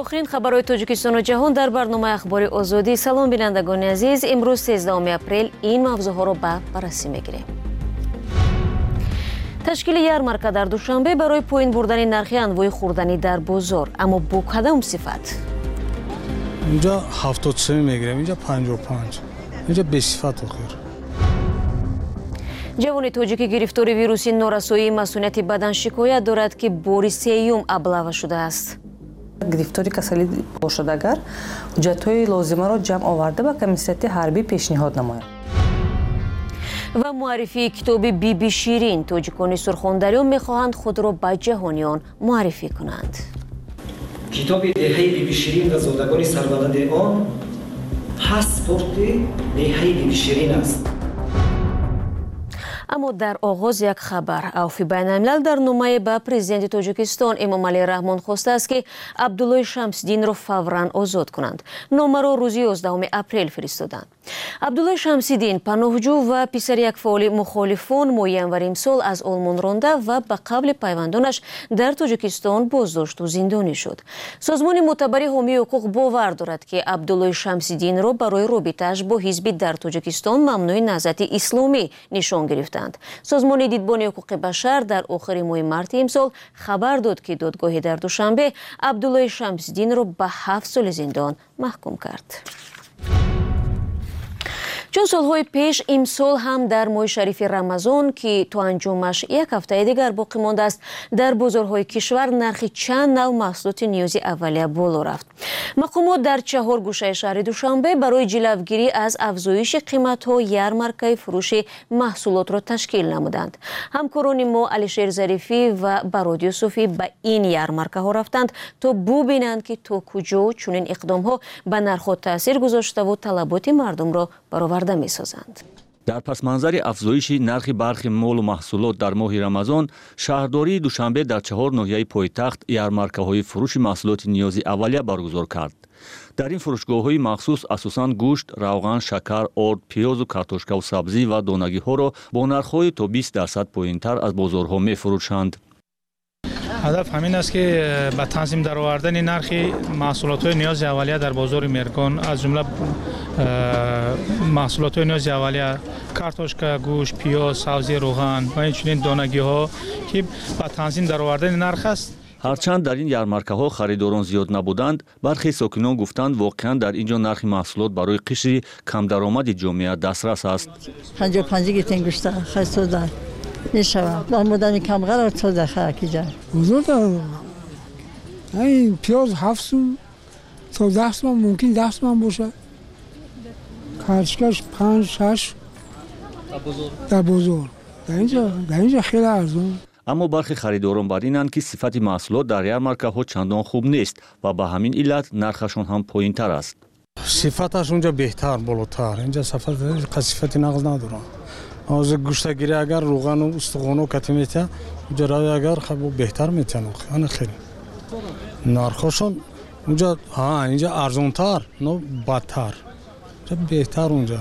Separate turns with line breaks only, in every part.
آخرین خبرهای تاجیکستان و جهان در برنامه اخبار آزادی. سلام بینندگان عزیز، امروز 13 اپریل این موضوعها را به بررسی میگیریم. تشکیل یارمارکا در دوشنبه برای پایین بردن نرخ انواع خوردنی در بازار، اما با کدام صفت؟
اینجا 73 میگیریم، اینجا 55، اینجا به صفت آخر.
جوان تاجیکی گرفتار ویروسی نارسایی مسئولیت بدن شکایت دارد که بار سیوم ابلغ شده است.
گرفتاری کسلی باشد اگر حجت‌های لازمه را جمع آورده به کمیسیت حربی پیشنهاد نماید.
و معرفی کتاب بی شیرین، تاجیکان سرخاندریان میخواهند خود را به جهانیان معرفی کنند.
کتاب دهه بی شیرین و زادگان سربلند آن پاسپورت دهه بی شیرین است.
اما در آغاز یک خبر، عفو بین‌الملل در نامه به پرزیدنت تاجیکستان امامعلی رحمان خواسته است که عبدالله شمس‌دین را فوراً آزاد کنند. نامه را روز 11 اپریل فرستادند. عبدالله شمس‌دین پناهجو و پسر یک فعال مخالفان ماه ینور امسال از آلمان رانده و به قبل پیوندانش در تاجیکستان بازداشت و زندانی شد. سازمان معتبر حامی حقوق باور دارد که عبدالله شمس‌دین را برای رابطه‌اش با حزب در تاجیکستان ممنوع نهضت اسلامی نشان گرفتند. سازمان دیدبان حقوق بشر در آخر ماه مارس امسال خبر داد که دادگاه در دوشنبه عبدالله شمس‌دین را به 7 سال زندان محکوم کرد. چون سالهای پیش امسال هم در ماه شریف رمضان که تا انجامش یک هفته دیگر باقی مانده است، در بازارهای کشور نرخ چند نوع محصولات نیازی اولیه بالا رفت. مقامات در 4 گوشه شهر دوشنبه برای جلوگیری از افزایش قیمت‌ها یارمارکای فروش محصولات را تشکیل نمودند. همکاران ما علیشیر ظریفی و براد یوسفی به این یارمارکاها رفتند تا ببینند که تا کجا چنین اقدام‌ها به نرخ‌ها تاثیر گذاشته و طلبات مردم را برآورده می‌سازند.
در پس منظر افزایش نرخ برخی مال و محصولات در ماه رمضان، شهرداری دوشنبه در 4 ناحیه پایتخت یارمارکاهای فروش محصولات نیازی اولیه برگزار کرد. در این فروشگاه‌های مخصوص اساساً گوشت، روغن، شکر، آرد، پیاز و کартошка و سبزی و دانگی‌ها را با نرخ‌های تا 20% پایین‌تر از بازارها می‌فروشند.
هدف همین است که به تنظیم درآوردن نرخ محصولات نیاز اولیه در بازار مرکان، از جمله محصولات نیاز اولیه کارتوشکا، گوشت، پیاز، سبزی، روغن و همچنین دانگی‌ها که به تنظیم درآوردن نرخ است.
هرچند در این یارمارکاها خریداران زیاد نبودند، برخی ساکنان گفتند واقعاً در اینجا نرخ محصولات برای قشر کم درآمد جامعه دسترس است.
55 گیتن گوشت خرید میشود. در مدن کم قرار تو داخل کجا؟
بزرگ این پیاز 7 تا 10 تومان ممکن 10 تومان باشه. کارچکش 5-6 در بزرگ. در اینجا خیلی ارزان.
اما برخی خریداران بر اینند که صفت محصولات در یارمارکاها چندان خوب نیست و به همین علت نرخشان هم پایین‌تر است.
صفتش اونجا بهتر، بالاتر. اینجا صفت نقض نداره. از گوشتگیری اگر روغن و استخوان و کتی میتونه اونجا اگر خب بهتر میتونه. خیلی نرخشون اونجا اینجا ارزانتر، نه بدتر. بهتر اونجا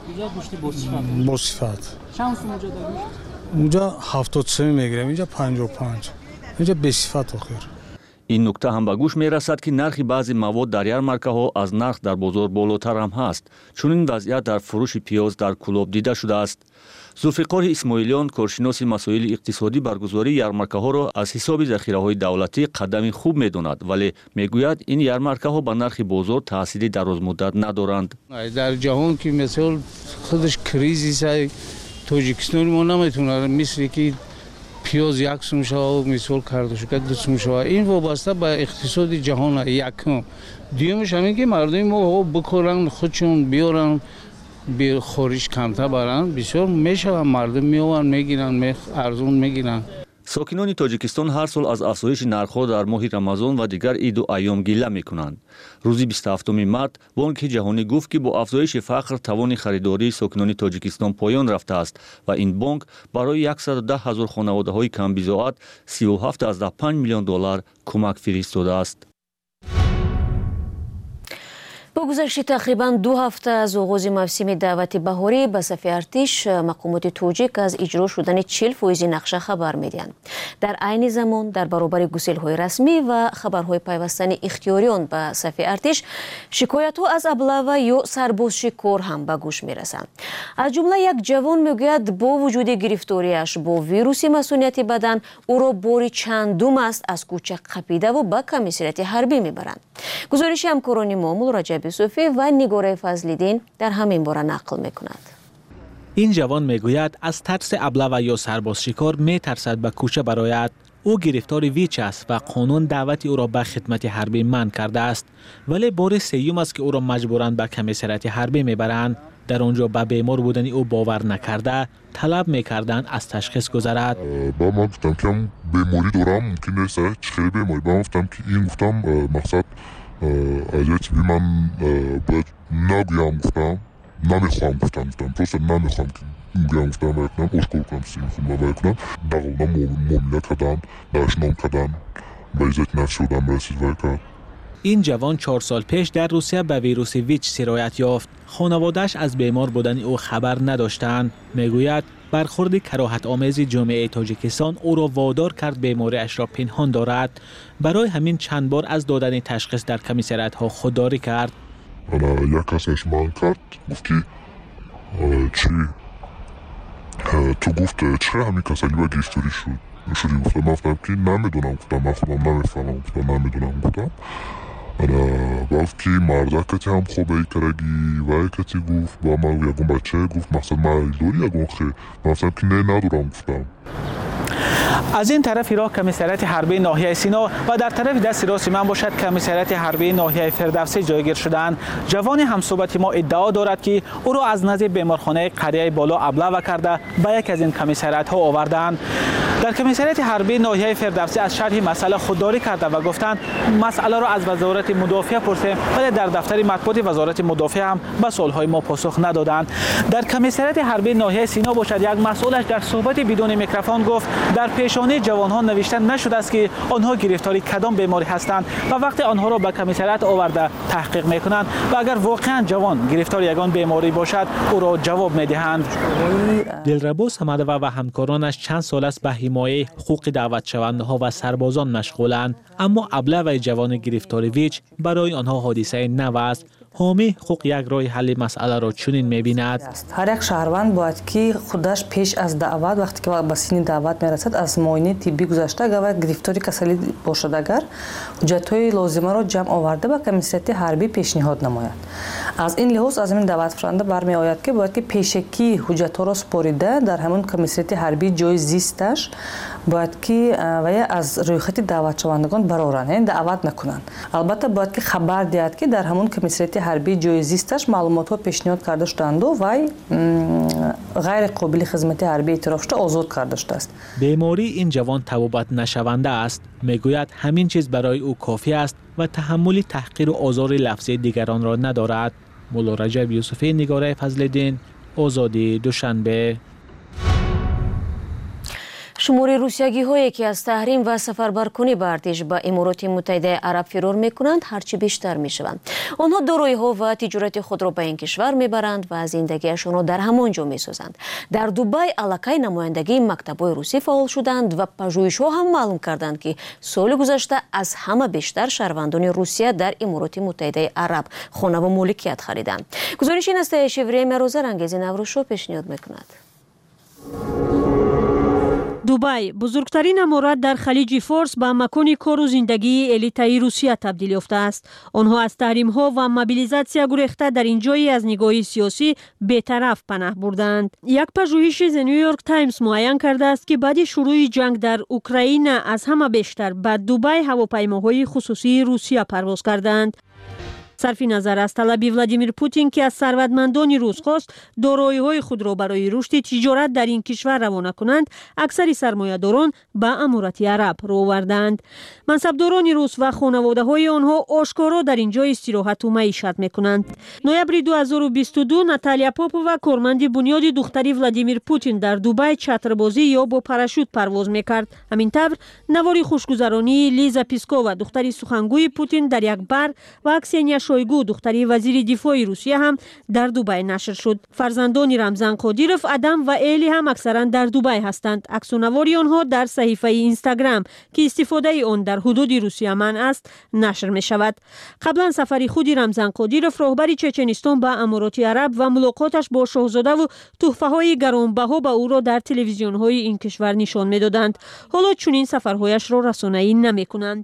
با صفت.
چند سوم اونجا دارید؟
اونجا 73 میگیریم، اینجا 55، اینجا به صفت آخر.
این نکته هم به گوش می رسد که نرخ بعضی مواد در یارمارکاها از نرخ در بازار بالاتر هم هست. چون این وضعیت در فروش پیاز در کلاب دیده شده است. ذوالفقار اسماعیلیان، کارشناس مسائل اقتصادی، برگزاری یارمارکاها را از حساب ذخیره‌های دولتی قدمی خوب می‌داند، ولی میگوید این یارمارکاها به نرخ بازار تأثیری درازمدت ندارند.
در جهان که مثلا خودش کریزی تاجیکستان ما نمیتونه مثل که پیاز 1 سوم شود، مثال کارتوشکا 2 سوم شود. این وابسته به اقتصاد جهان یکم. دیگه‌ش همین که مردم ما بکورن خودشون بیارن به خارج کمتر برن، بسیار میشه مردم میوان میگیرن، ارزون میگیرن.
ساکنان تاجیکستان هر سال از افزایش نرخ‌ها در ماه رمضان و دیگر عید و ایام گله می‌کنند. روز 27 مارس بانک جهانی گفت که با افزایش فقر توان خریداری ساکنان تاجیکستان پایان رفته است و این بانک برای 110,000 خانواده‌های کم بضاعت 37.5 میلیون دلار کمک فرستاده است.
با گذشت تقریبا 2 هفته از آغاز موسم دعوت بهاری به صف ارتش مقامات توجیک از اجرا شدن 40% نقشه خبر میدهند. در عین زمان در برابر گسیل‌های رسمی و خبرهای پیوستن اختیاریان به صف ارتش شکایت‌ها از ابله یا سربازشکار هم به گوش میرسند. از جمله یک جوان میگوید با وجود گرفتاریش با ویروس مسمومیت بدن او را باری چندم است از کوچه قپیده و به کمیسریت حربی میبرند. گزارش همکاران ما رجب یوسفی و نگاره فضلیدین در همین باره نقل میکند.
این جوان میگوید از ترس ابله و یا سرباز شکار میترسد به کوچه برآید. او گرفتار ویچ است و قانون دعوت او را به خدمت حربی منع کرده است، ولی بار سیوم است که او را مجبورند به کمیسریت حربی میبرند. در آنجا به بیمار بودن او باور نکرده طلب میکردند از تشخیص گذرد.
با من گفتم که بیماری دارم، ممکن نیست خیلی بیماری. با من گفتم که این گفتم مقصد از یک بی من باید نگویم، گفتم نمیخوام، گفتم پروسه نمیخوام که گویم، گفتم بکنم اشکال کنم سیم خود بکنم نقلنا معامله کردن داشنام کردن به ایزت نفس شدم رسید وکرد.
این جوان 4 سال پیش در روسیه به ویروس ویچ سرایت یافت. خانواده‌اش از بیمار بودن او خبر نداشتند. میگوید برخورد کراهت آمیز جامعه تاجیکستان او را وادار کرد بیماریش را پنهان دارد. برای همین چند بار از دادن تشخیص در کمیسریت ها خودداری کرد.
یک کسش من کرد، گفت که چی تو گفت چرا همین کسایی با گرفتاری شدی؟ گفتم من گفتم که نمیدونم، گفتم من خودم نمیفهمم، گفتم نمیدونم. گفتم گفت که مرده کتی هم خوبه ای کرگی و کتی گفت با من یکون بچه گفت مقصد من داری یکون خیلی من گفتم که نه ندارم. گفتم
از این طرف را کمیسریت حربی ناحیه سینا و در طرف دست راست من باشد کمیسریت حربی ناحیه فردوسی جایگیر شدند. جوان همصحبت ما ادعا دارد که او را از نزد بیمارخانه قریه بالا ابله کرده به یک از این کمیسریت ها آوردند. در کمیسریت حربی ناحیه فردوسی از شرح مسئله خودداری کرده و گفتند مسئله را از وزارت مدافعه پرسیدیم، ولی در دفتر مطبوعات وزارت مدافعه هم به سوالهای ما پاسخ ندادند. در کمیسریت حربی ناحیه سینا باشد یک مسئولش در صحبت بدون میکروفون گفت در پیشانی جوانها نوشته نشده است که آنها گرفتاری کدام بیماری هستند و وقتی آنها را به کمیسریت آورده تحقیق میکنند و اگر واقعا جوان گرفتار یگان بیماری باشد او را جواب میدهند. دلربا سمدوه و همکارانش چند سال است به حمایه حقوق دعوت شونده ها و سربازان مشغولند، اما ابله و جوان گرفتار ویچ برای آنها حادثه نو است. حامی حقوق یک راه حل مسئله را چنین می‌بیند.
هر یک شهروند باید که خودش پیش از دعوت وقتی که به سن دعوت میرسد از معاینه طبی گذشته اگر گرفتاری کسلی باشد اگر حجت‌های لازمه را جمع آورده به کمیسریت حربی پیشنهاد نماید. از این لحاظ از این دعوت فرنده برمی آید که باید که پیشکی حجت‌ها را سپاریده در همون کمیسریت حربی جای زیستش باید که و از رویخط دعوت شوندگان برآورند، یعنی دعوت نکنند. البته باید که خبر دهد که در همون کمیسریت حربی جای زیستش معلومات پیشنهاد کرده شدند و غیر قابل خدمت حربی اعتراف شده آزاد کرده شده است.
بیماری این جوان توبت نشونده است. میگوید همین چیز برای او کافی است و تحمل تحقیر و آزار لفظی دیگران را ندارد. مولا رجب یوسفی، نگاره فضل‌الدین، آزادی، دوشنبه.
شمار روسیگی‌هایی که از تحریم و سفربرکنی به ارتش به امارات متحده عرب فرار می‌کنند هرچی بیشتر می‌شوند. آنها دارایی‌ها و تجارت خود را به این کشور می‌برند و زندگیشان را در همانجا می‌سازند. در دبی علاقه نمایندگی مکتب‌های روسی فعال شدند و پژوهش‌ها هم معلوم کردند که سال گذشته از همه بیشتر شهروندان روسیه در امارات متحده عرب خانه و مالکیت خریدند. گزارش این است شیوری مروزه رنگیز نوروز پیشنهاد می‌کند.
دبی بزرگترین امارات در خلیج فارس به مکان کار و زندگی الیتای روسیه تبدیل یافته است. آنها از تحریم ها و موبیلیزاسیا گریخته در این جایی از نگاه سیاسی بی‌طرف پناه بردند. یک پژوهش از نیویورک تایمز معین کرده است که بعد شروع جنگ در اوکراین از همه بیشتر به دبی هواپیماهای خصوصی روسیه پرواز کردند. صرف نظر از طلب ولادیمیر پوتین که از ثروتمندان روس خواست دارایی‌های خود را برای رشد تجارت در این کشور روانه کنند، اکثر سرمایه‌داران به امارات عرب رو آوردند. منصبداران روس و خانواده‌های آنها آشکارا در اینجا استراحت و معیشت می‌کنند. نوامبر 2022 ناتالیا پاپووا کارمند بنیاد دختری ولادیمیر پوتین در دبی چتربازی یا با پاراشوت پرواز می‌کرد. همین طور نواری خوشگذرانی لیزا پیسکووا دختری سخنگوی پوتین در یک بار و اکسینیا شویگو دختری وزیر دفاع روسیه هم در دبی نشر شد. فرزندان رمزان قادیروف، ادم و ایلی هم اکثرا در دبی هستند. عکس‌ونواری آنها در صحیفه اینستاگرام که استفاده آن در حدود روسیه منع است نشر می شود. قبلا سفری خود رمزان قادیروف رهبر چچنستان به امارات عرب و ملاقاتش با شاهزاده و تحفه‌های گرانبها به او را در تلویزیون‌های این کشور نشان می‌دادند. حالا چنین سفرهایش را رسانه‌ای نمی‌کنند.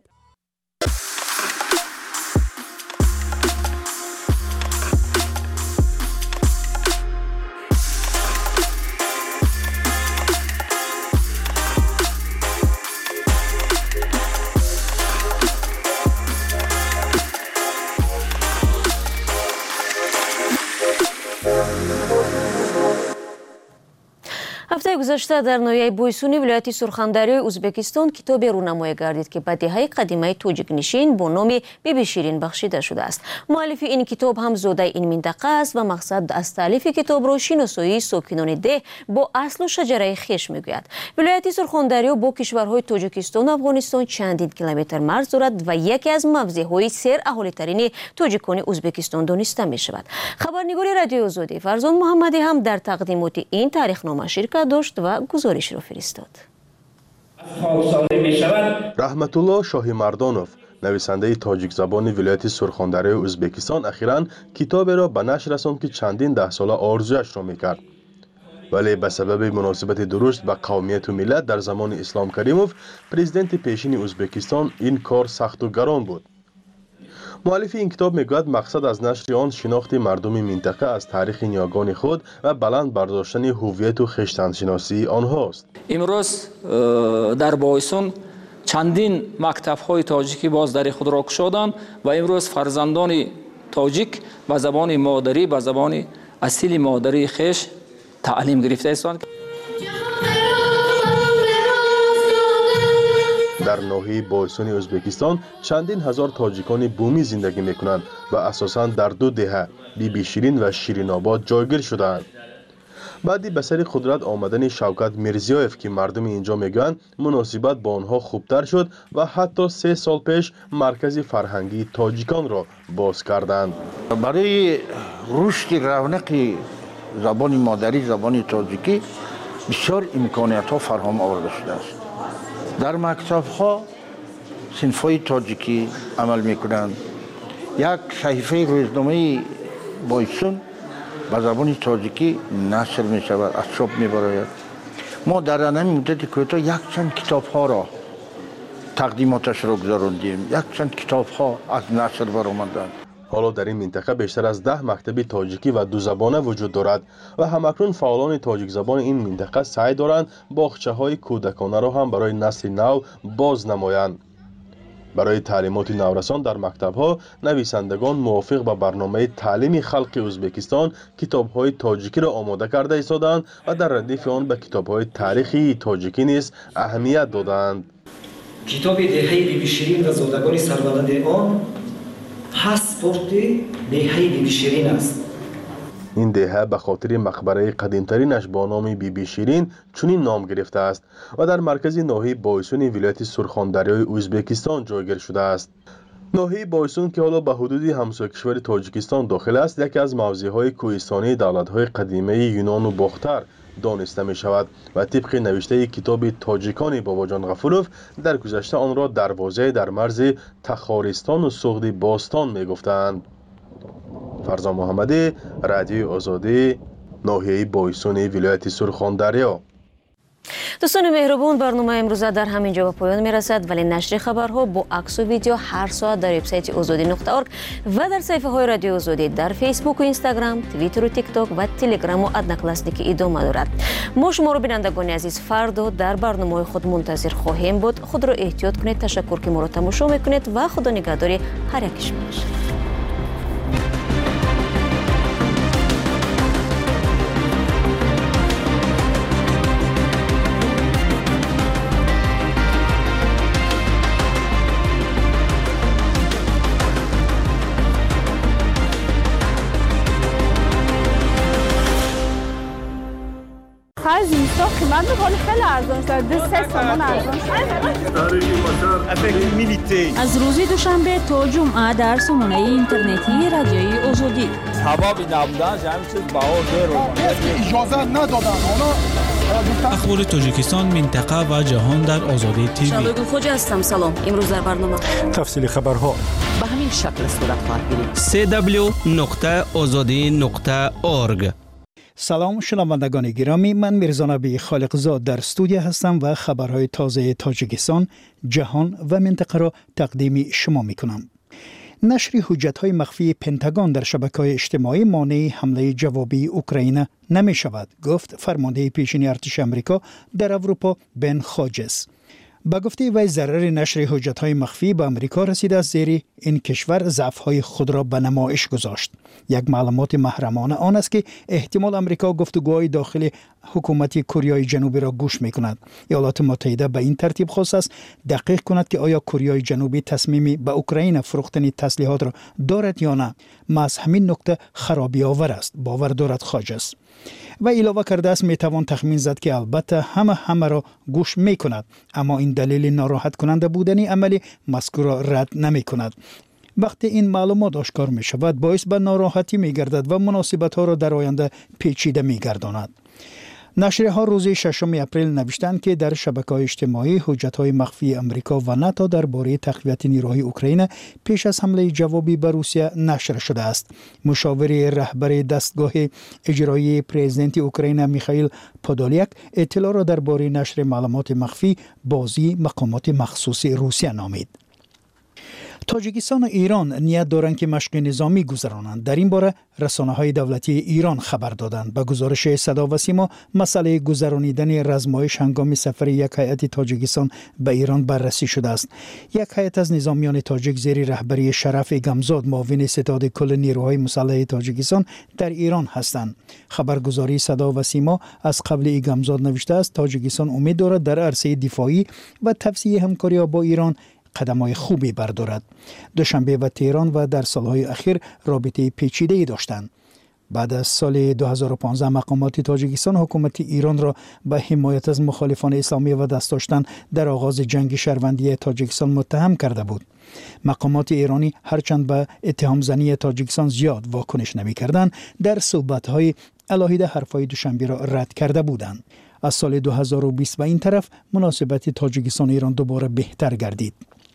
ҳафтаи гузашта дар ноҳияи бойсуни вилояти сурхандариёи ӯзбекистон китобе рӯнамоӣ гардид ки ба деҳаи қадимаи тоҷикнишин бо номи биби ширин бахшида шудааст. муаллифи ин китоб ҳам зодаи ин минтақа аст ва мақсад аз таълифи китобро шиносоии сокинони деҳ бо аслу шаҷараи хеш мегӯяд. вилояти сурхандариё бо кишварҳои тоҷикистону афғонистон чандин километр марз дорад ва яке аз мавзеъҳои сераҳолитарини тоҷикони ӯзбекистон дониста мешавад. хабарнигори радиои озодӣ Фарзон Муҳаммадӣ ҳам дар тақдимоти ин таърихнома ширкат дошт ва гузоришро фиристод.
раҳматулло шоҳимардонов, нависандаи тоҷикзабони вилояти сурхандариёи ӯзбекистон, ахиран китоберо ба нашр расонд ки чандин даҳсола орзуяшро мекард. вале ба сабаби муносибати дуруст ба қавмияту миллат дар замони Ислом Каримов, президенти пешини Ӯзбекистон, ин кор сахту гарон буд. муаллифи ин китоб мегӯяд мақсад аз нашри он шинохти мардуми минтақа аз таърихи ниёгони худ ва баланд бардоштани ҳуввияту хештаншиносии онҳост.
имрӯз дар Бойсун чандин мактабҳои тоҷикӣ боз дари худро кушоданд ва имрӯз фарзандони тоҷик ба забони модарӣ, ба забони асили модарии хеш таълим гирифта истанд.
дар ноҳияи Бойсуни Ӯзбекистон чандин ҳазор тоҷикони бумӣ зиндагӣ мекунанд ва асосан дар ду деҳа Биби Ширин ва Ширинобод ҷойгир шудаанд. баъди ба сари қудрат омадани Шавкат Мирзиёев ки мардуми инҷо мегӯянд муносибат бо онҳо хубтар шуд ва ҳатто 3 сол пеш маркази фарҳангии тоҷиконро боз карданд.
барои рушди равнақи забони модарӣ, забони тоҷикӣ бисёр имкониятҳо фарҳом оварда шудааст. дар мактабҳо синфҳои тоҷикӣ амал мекунанд. як саҳифаи рӯзномаи Бойсун ба забони тоҷикӣ нашр мешавад, аз чоп мебарояд. мо дар ҳамин муддати кӯтоҳ якчанд китобҳоро тақдимоташро гузарондем. якчанд китобҳо аз нашр баромаданд.
ҳоло дар ин минтақа бештар аз 10 мактаби тоҷикӣ ва дузабона вуҷуд дорад ва ҳамакнун фаъолони тоҷикзабони ин минтақа саъй доранд боғчаҳои кӯдаконаро ҳам барои насли нав боз намоянд. барои таълимоти наврасон дар мактабҳо нависандагон мувофиқ ба барномаи таълими халқи Ӯзбекистон китобҳои тоҷикиро омода карда истоданд ва дар радифи он ба китобҳои таърихии тоҷикӣ низ аҳамият доданд.
китоби деҳаи Биби Ширин ва зодагони сарбаланди он паспорти деҳаи Биби Ширин аст.
ин деҳа ба хотири мақбараи қадимтаринаш бо номи Биби Ширин чунин ном гирифтааст ва дар маркази ноҳияи Бойсуни вилояти Сурхандариёи Ӯзбекистон ҷойгир шудааст. ноҳияи Бойсун ки ҳоло ба ҳудуди ҳамсоякишвари Тоҷикистон дохил аст, яке аз мавзеъҳои кӯҳистонии давлатҳои қадимаи Юнону Бохтар дониста мешавад ва тибқи навиштаи китоби Тоҷикони Бобоҷон Ғафуров дар гузашта онро дарвозае дар марзи Тахористону Суғди Бостон мегуфтанд. Фарзон Муҳаммадӣ, Радиои Озодӣ, ноҳияи Бойсуни вилояти Сурхандариё.
дӯстони меҳрубон, барномаи имрӯза дар ҳамин ҷо ба поён мерасад, вале нашри хабарҳо бо аксу видео ҳар соат дар вебсайти озодӣ.орг ва дар саҳифаҳои Радиои Озодӣ дар Фейсбуку, Инстаграм, Твиттеру, ТикТок ва Телеграму Одноклассники идома дорад. мо шуморо бинандагони азиз фардо дар барномаҳои худ мунтазир хоҳем буд. худро эҳтиёт кунед. ташаккур ки моро тамошо мекунед ва худо нигаҳдори ҳар яки шумо бошад.
زمستان
قیمت میکنه خیلی ارزان شده 3 تومان ارزان شده.
از روز دوشنبه تا جمعه در سامانه اینترنتی رادیوی آزادی
حبابی نبودن همین چیز بهار
اجازه ندادن
اخبار تاجیکستان، منطقه و جهان در آزادی تیوی.
شادو خوجا هستم. سلام. امروز در برنامه
تفصیل خبرها
به همین شکل صورت خواهد گرفت. www.azadi.org.
سلام شنوندگان گرامی، من میرزا نبی خالقزاد در استودیو هستم و خبرهای تازه تاجیکستان، جهان و منطقه را تقدیم شما میکنم. نشر حجت‌های مخفی پنتاگون در شبکه‌های اجتماعی مانع حمله جوابی اوکراین نمی شود، گفت فرمانده پیشین ارتش آمریکا در اروپا بن خاجس. با گفته وی ضرر نشر حجت‌های مخفی به آمریکا رسیده است، زیرا این کشور ضعف‌های خود را به نمایش گذاشت. یک معلومات محرمانه آن است که احتمال آمریکا گفتگوهای داخل حکومت کره جنوبی را گوش می‌کند. ایالات متحده به این ترتیب خواست است دقیق کند که آیا کره جنوبی تصمیمی به اوکراین فروختن تسلیحات را دارد یا نه. محض همین نکته خرابی آور است، باور دارد خاجس. و علاوه کرده است میتوان تخمین زد که البته همه را گوش میکند، اما این دلیل ناراحت کننده بودن عملی مذکور را رد نمی کند. وقتی این معلومات آشکار می شود باعث به ناراحتی می گردد و مناسبت ها را در آینده پیچیده می گرداند. نشریه‌ها روز 6 اپریل نوشتند که در شبکه‌های اجتماعی حجت‌های مخفی آمریکا و ناتو درباره تقویت نیروهای اوکراین پیش از حمله جوابی به روسیه نشر شده است. مشاور رهبر دستگاه اجرایی پرزیدنت اوکراین میخائیل پودولیاک اطلاع را درباره نشر معلومات مخفی بازی مقامات مخصوص روسیه نامید. تاجیکستان و ایران نیت دارند که مشق نظامی گذرانند. در این باره رسانه‌های دولتی ایران خبر دادند. به گزارش صدا و سیما مسئله گذرانیدن رزمایش هنگام سفر یک هیئت تاجیکستان به ایران بررسی شده است. یک هیئت از نظامیان تاجیک زیر رهبری شرف گمزاد معاون ستاد کل نیروهای مسلح تاجیکستان در ایران هستند. خبرگزاری صدا و سیما از قبل گمزاد نوشته است تاجیکستان امید دارد در عرصه دفاعی و توسعه همکاری با ایران قدم‌های خوبی بردارد. دوشنبه و تهران و در سالهای اخیر رابطه پیچیده‌ای داشتند. بعد از سال 2015 مقامات تاجیکستان حکومت ایران را به حمایت از مخالفان اسلامی و دست داشتن در آغاز جنگ شهروندی تاجیکستان متهم کرده بود. مقامات ایرانی هرچند به اتهام زنی تاجیکستان زیاد واکنش نمی‌کردند، در صحبت‌های علیحده حرف‌های دوشنبه را رد کرده بودند. از سال 2020 به این طرف مناسبت تاجیکستان ایران دوباره بهتر گردید.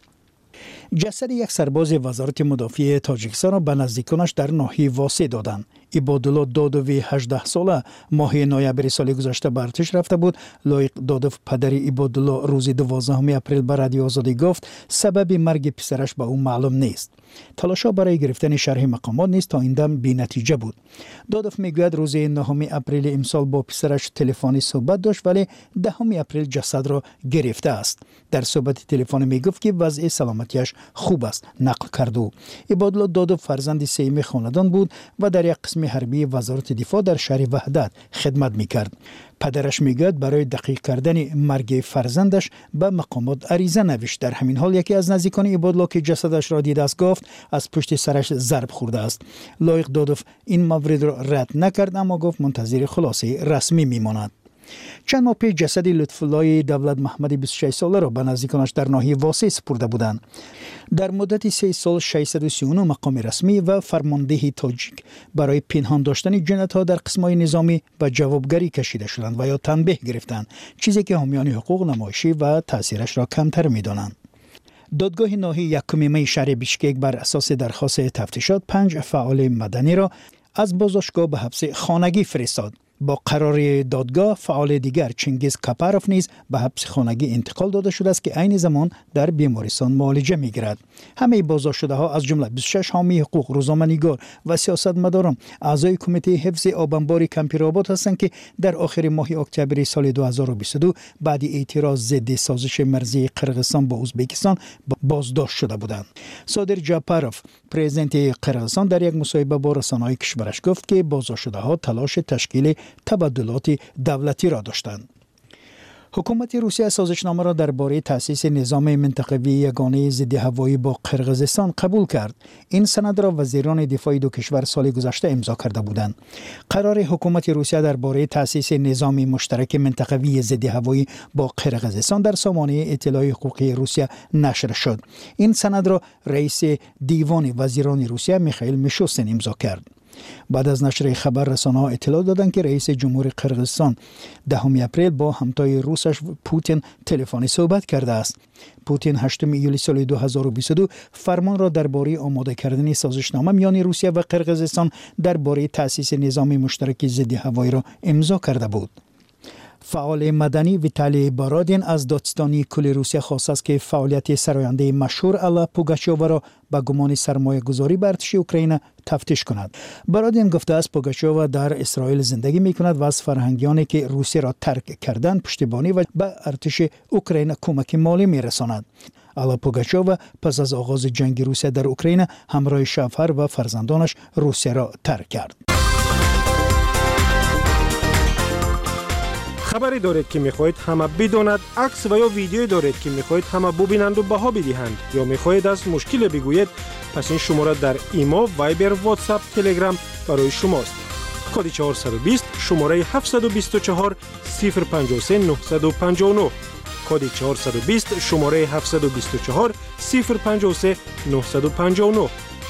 جسد یک سرباز وزارت مدافع تاجیکستان را به نزدیکانش در ناحیه واسه دادند. عبادالله دادوی 18 ساله ماه نوامبر سال گذشته به ارتش رفته بود. لایق دادوف پدر عبادالله روز 12 اپریل به رادیو آزادی گفت سبب مرگ پسرش به او معلوم نیست. تلاش‌ها برای گرفتن شرح مقامات نیز تا این دم بی‌نتیجه بود. دادوف میگوید روز 9 اپریل امسال با پسرش تلفنی صحبت داشت ولی 10 اپریل جسد را گرفته است. در صحبت تلفنی میگفت که وضع سلامتیش خوب است، نقل کرد. عبادالله دادوف فرزند سیمی خاندان بود و در یک قسم حربی وزارت دفاع در شهر وحدت خدمت میکرد. پدرش میگوید برای دقیق کردن مرگ فرزندش به مقامات عریضه نوشت. در همین حال یکی از نزدیکان عبادالله که جسدش را دیده است گفت از پشت سرش ضرب خورده است. لایق دادوف این مورد را رد نکرد اما گفت منتظر خلاصه رسمی میماند. چند ماه پیش جسد لطف‌الله دولت محمدی 26 ساله را به نزدیکانش در ناحیه واسه سپرده بودند. در مدت 3 سال 639 مقام رسمی و فرمانده تاجیک برای پنهان داشتن جنایت‌ها در قسم‌های نظامی به جوابگری کشیده شدند و یا تنبیه گرفتند، چیزی که حامیان حقوق نمایشی و تاثیرش را کمتر می‌دانند. دادگاه ناحیه 1 می شهر بیشکک بر اساس درخواست تفتیشات 5 فعال مدنی را از بازداشتگاه به حبس خانگی فرستاد. با قرار دادگاه فعال دیگر چنگیز کاپاروف نیز به حبس خانگی انتقال داده شده است که عین زمان در بیمارستان معالجه می‌گیرد. همه بازداشت‌شده‌ها از جمله 26 حامی حقوق، روزنامه‌نگار و سیاستمداران اعضای کمیته حفظ آبانبار کمپیرآباد هستند که در آخر ماه اکتبر سال 2022 بعد اعتراض ضد سازش مرزی قرقیزستان با ازبکستان بازداشت شده بودند. صادر جاپاروف پرزیدنت قرقیزستان در یک مصاحبه با رسانه‌های کشورش گفت که بازداشت‌شده‌ها تلاش تشکیل تبادلات دولتی را داشتند. حکومت روسیه سازشنامه را درباره تأسیس نظام منطقوی یگانه ضد هوایی با قرقیزستان قبول کرد. این سند را وزیران دفاع دو کشور سال گذشته امضا کرده بودند. قرار حکومت روسیه درباره تأسیس نظام مشترک منطقوی ضد هوایی با قرقیزستان در سامانه اطلاع حقوقی روسیه نشر شد. این سند را رئیس دیوان وزیران روسیه میخائیل میشوستین امضا کرد. بعد از نشر خبر رسانه‌ها اطلاع دادند که رئیس جمهور قرقیزستان 10 اپریل با همتای روسش پوتین تلفنی صحبت کرده است. پوتین 8 ایول سال 2022 فرمان را درباره آماده کردن سازشنامه میان روسیه و قرقیزستان درباره تأسیس نظام مشترک ضد هوایی را امضا کرده بود. فعال مدنی ویتالی بارادین از دادستانی کل روسیه خواست است که فعالیت سراینده مشهور الا پوگاچووا را به گمان سرمایه گذاری به ارتش اوکراین تفتیش کند. بارادین گفته است پوگاچووا در اسرائیل زندگی می کند و از فرهنگیانی که روسیه را ترک کردند پشتیبانی و به ارتش اوکراین کمک مالی می رساند. الا پوگاچووا پس از آغاز جنگ روسیه در اوکراین همراه شوهر و فرزندانش روسیه را ترک کرد.
خبری دارید که میخواهید همه بداند، عکس و یا ویدیویی دارید که میخواهید همه ببینند و بها بدهند یا میخواهید از مشکل بگویید، پس این شماره در ایما، وایبر، واتساپ، تلگرام برای شماست. کد 420 شماره 724 053 959 کد 420 شماره 724 053 959.